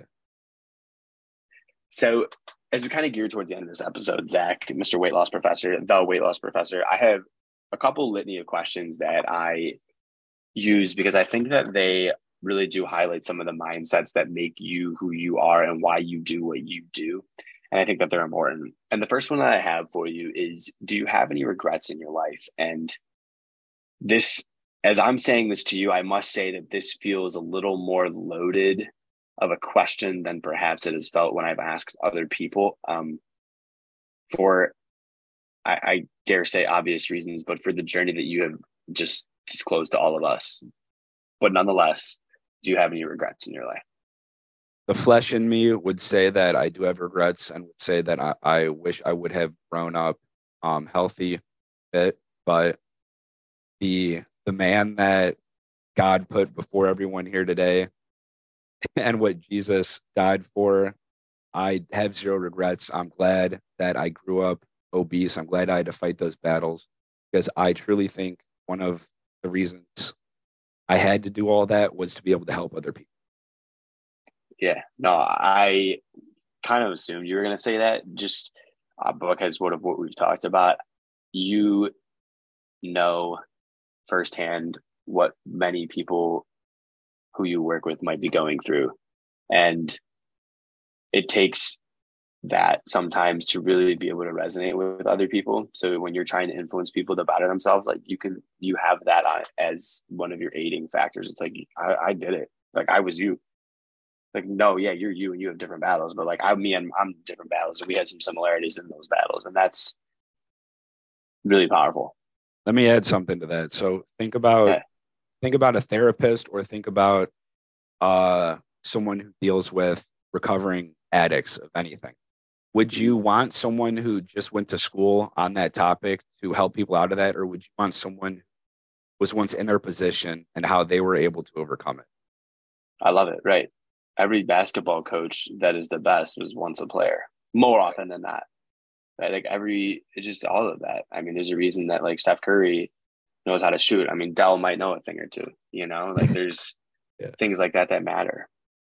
So as we kind of gear towards the end of this episode, Zach, Mister Weight Loss Professor, the Weight Loss Professor, I have a couple litany of questions that I use, because I think that they really do highlight some of the mindsets that make you who you are and why you do what you do. And I think that they're important. And the first one that I have for you is, do you have any regrets in your life? And this, as I'm saying this to you, I must say that this feels a little more loaded of a question than perhaps it has felt when I've asked other people, um, for, I, I dare say, obvious reasons, but for the journey that you have just disclosed to all of us. But nonetheless, do you have any regrets in your life? The flesh in me would say that I do have regrets and would say that I, I wish I would have grown up um, healthy, fit, but the the man that God put before everyone here today and what Jesus died for, I have zero regrets. I'm glad that I grew up obese. I'm glad I had to fight those battles because I truly think one of the reasons I had to do all that was to be able to help other people. Yeah, no, I kind of assumed you were going to say that just uh, because what of what we've talked about. You know firsthand what many people who you work with might be going through. And it takes that sometimes to really be able to resonate with other people. So when you're trying to influence people to better themselves, like you can, you have that on as one of your aiding factors. It's like, I, I did it. Like I was you. Like, no, yeah, you're you and you have different battles, but like I'm me and I'm different battles. And we had some similarities in those battles. And that's really powerful. Let me add something to that. So think about, Yeah. think about a therapist or think about uh, someone who deals with recovering addicts of anything. Would you want someone who just went to school on that topic to help people out of that? Or would you want someone who was once in their position and how they were able to overcome it? I love it. Right. Every basketball coach that is the best was once a player, more often than not. Right. Like every, it's just all of that. I mean, there's a reason that like Steph Curry knows how to shoot. I mean, Dell might know a thing or two, you know, like there's Yeah. things like that that matter.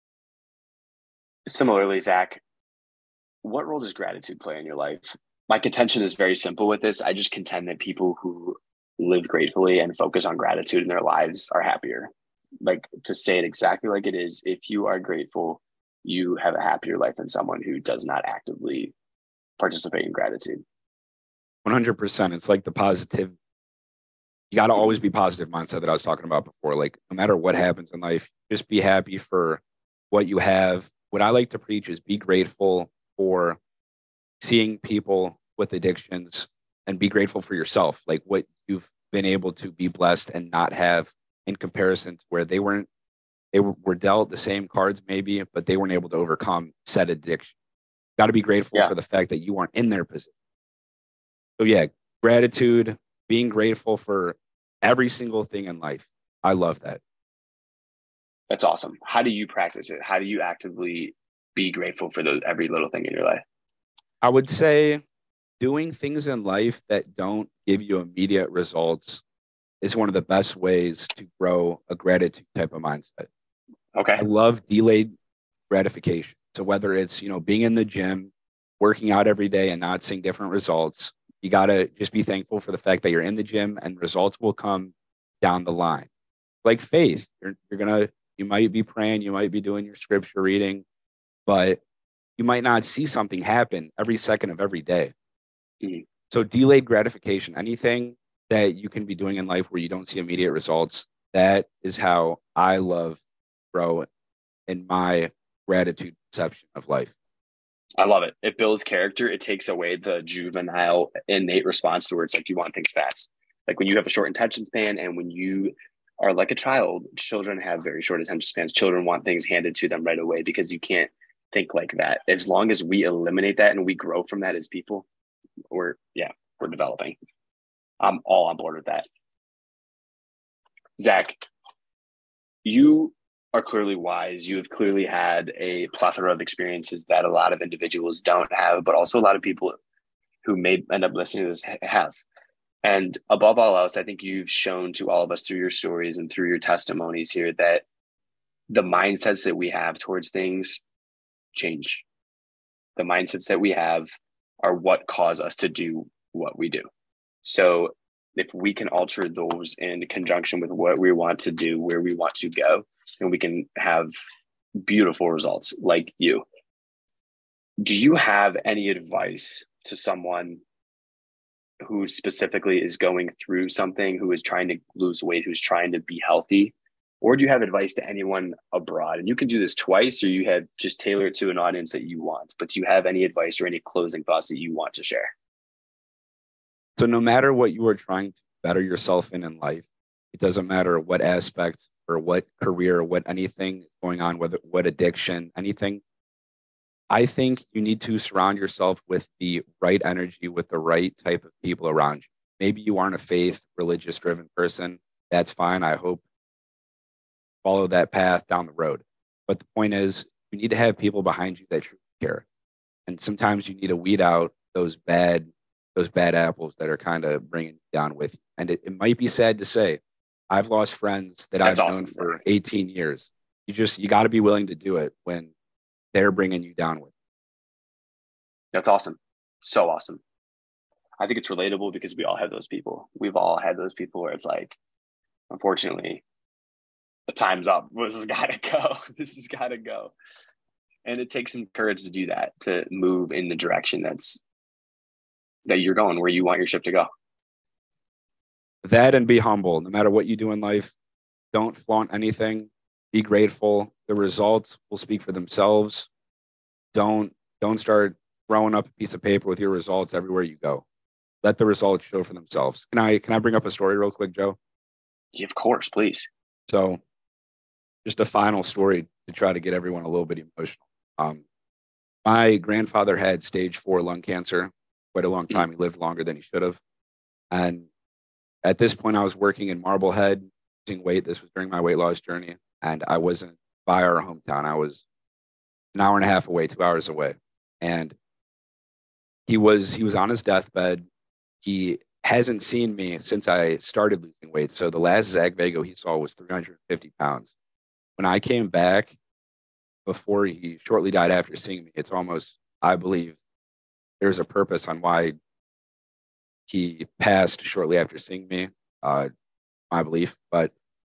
Similarly, Zach, what role does gratitude play in your life? My contention is very simple with this. I just contend that people who live gratefully and focus on gratitude in their lives are happier. Like to say it exactly like it is, if you are grateful, you have a happier life than someone who does not actively participate in gratitude. one hundred percent. It's like the positive. You got to always be positive mindset that I was talking about before. Like no matter what happens in life, just be happy for what you have. What I like to preach is be grateful for seeing people with addictions and be grateful for yourself, like what you've been able to be blessed and not have in comparison to where they weren't, they were, were dealt the same cards maybe, but they weren't able to overcome said addiction. Got to be grateful Yeah. for the fact that you aren't in their position. So yeah, gratitude, being grateful for every single thing in life. I love that. That's awesome. How do you practice it? How do you actively be grateful for those, every little thing in your life? I would say doing things in life that don't give you immediate results is one of the best ways to grow a gratitude type of mindset. Okay. I love delayed gratification. So whether it's, you know, being in the gym, working out every day and not seeing different results, you got to just be thankful for the fact that you're in the gym and results will come down the line. Like faith, you're, you're going to, you might be praying, you might be doing your scripture reading, but you might not see something happen every second of every day. Mm-hmm. So delayed gratification, anything that you can be doing in life where you don't see immediate results, that is how I love grow in my gratitude perception of life. I love it. It builds character. It takes away the juvenile innate response to where it's like you want things fast. Like when you have a short attention span and when you are like a child, children have very short attention spans. Children want things handed to them right away because you can't think like that. As long as we eliminate that and we grow from that as people, we're, yeah, we're developing. I'm all on board with that. Zach, you are clearly wise. You have clearly had a plethora of experiences that a lot of individuals don't have, but also a lot of people who may end up listening to this have. And above all else, I think you've shown to all of us through your stories and through your testimonies here that the mindsets that we have towards things change. The mindsets that we have are what cause us to do what we do. So if we can alter those in conjunction with what we want to do, where we want to go, and we can have beautiful results like you. Do you have any advice to someone who specifically is going through something, who is trying to lose weight, who's trying to be healthy? Or do you have advice to anyone abroad? And you can do this twice, or you have just tailor it to an audience that you want. But do you have any advice or any closing thoughts that you want to share? So no matter what you are trying to better yourself in in life, it doesn't matter what aspect or what career, what anything going on, whether what addiction, anything. I think you need to surround yourself with the right energy, with the right type of people around you. Maybe you aren't a faith, religious driven person. That's fine. I hope follow that path down the road. But the point is, you need to have people behind you that truly care. And sometimes you need to weed out those bad, those bad apples that are kind of bringing you down with you. And it, it might be sad to say, I've lost friends that That's I've awesome. known for eighteen years. You just, you got to be willing to do it when they're bringing you down with. That's awesome. So awesome. I think it's relatable because we all have those people. We've all had those people where it's like, unfortunately, the time's up. This has got to go. This has got to go. And it takes some courage to do that, to move in the direction that's that you're going, where you want your ship to go. That and be humble. No matter what you do in life, don't flaunt anything. Be grateful. The results will speak for themselves. Don't don't start throwing up a piece of paper with your results everywhere you go. Let the results show for themselves. Can I can I bring up a story real quick, Joe? Yeah, of course, please. So, just a final story to try to get everyone a little bit emotional. Um, my grandfather had stage four lung cancer, quite a long time. He lived longer than he should have. And at this point, I was working in Marblehead, losing weight. This was during my weight loss journey. And I wasn't by our hometown. I was an hour and a half away, two hours away. And he was he was on his deathbed. He hasn't seen me since I started losing weight. So the last Zach Vago he saw was three hundred fifty pounds. When I came back, before he shortly died after seeing me, it's almost, I believe, there's a purpose on why he passed shortly after seeing me, uh, my belief. But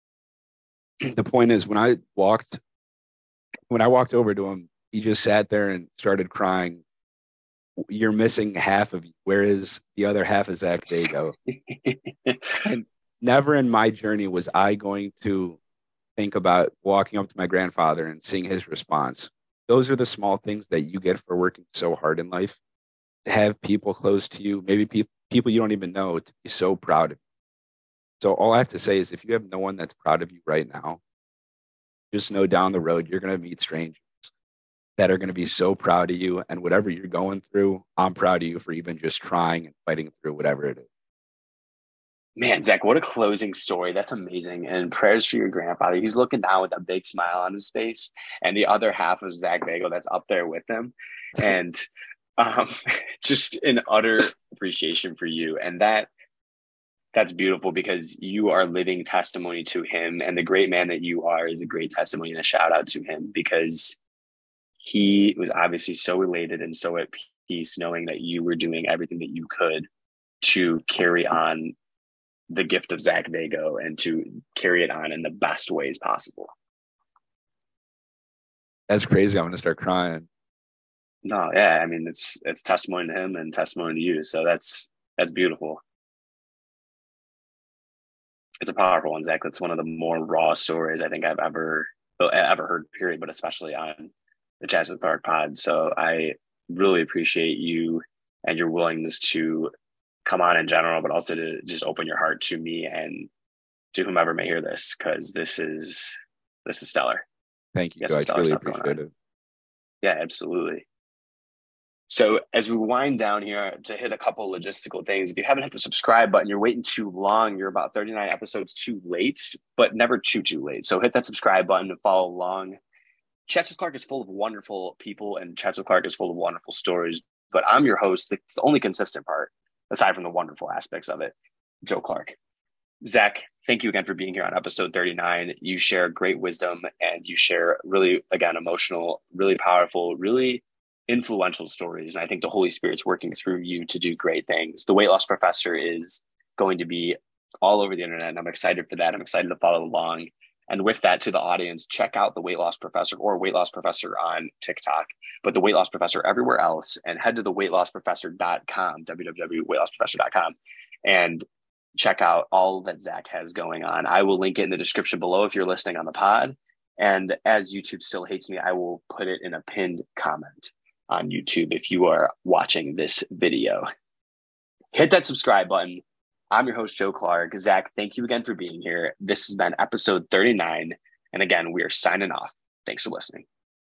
the point is, when I walked, when I walked over to him, he just sat there and started crying. You're missing half of you. Where is the other half of Zach Vago? And never in my journey was I going to think about walking up to my grandfather and seeing his response. Those are the small things that you get for working so hard in life. To have people close to you, maybe pe- people you don't even know, to be so proud of you. So all I have to say is if you have no one that's proud of you right now, just know down the road you're going to meet strangers that are going to be so proud of you. And whatever you're going through, I'm proud of you for even just trying and fighting through whatever it is. Man, Zach, what a closing story. That's amazing. And prayers for your grandfather. He's looking down with a big smile on his face. And the other half of Zach Vago that's up there with him. And um, just an utter appreciation for you. And that that's beautiful because you are living testimony to him. And the great man that you are is a great testimony and a shout out to him because he was obviously so elated and so at peace knowing that you were doing everything that you could to carry on the gift of Zach Vago and to carry it on in the best ways possible. That's crazy. I'm going to start crying. No, yeah. I mean, it's, it's testimony to him and testimony to you. So that's, that's beautiful. It's a powerful one, Zach. That's one of the more raw stories I think I've ever, ever heard, period, but especially on the Chats with Clark pod. So I really appreciate you and your willingness to come on in general, but also to just open your heart to me and to whomever may hear this, because this is this is stellar. Thank you, guys. Really appreciate it. Yeah, absolutely. So as we wind down here to hit a couple logistical things, if you haven't hit the subscribe button, you're waiting too long. You're about thirty-nine episodes too late, but never too, too late. So hit that subscribe button and follow along. Chats with Clark is full of wonderful people and Chats with Clark is full of wonderful stories, but I'm your host. It's the only consistent part, aside from the wonderful aspects of it, Joe Clark. Zach, thank you again for being here on episode thirty-nine. You share great wisdom and you share really, again, emotional, really powerful, really influential stories. And I think the Holy Spirit's working through you to do great things. The Weight Loss Professor is going to be all over the internet, and I'm excited for that. I'm excited to follow along. And with that, to the audience, check out the Weight Loss Professor or Weight Loss Professor on TikTok, but the Weight Loss Professor everywhere else, and head to the weight loss professor dot com, w w w dot weight loss professor dot com, and check out all that Zach has going on. I will link it in the description below if you're listening on the pod. And as YouTube still hates me, I will put it in a pinned comment on YouTube if you are watching this video. Hit that subscribe button. I'm your host, Joe Clark. Zach, thank you again for being here. This has been episode thirty-nine. And again, we are signing off. Thanks for listening.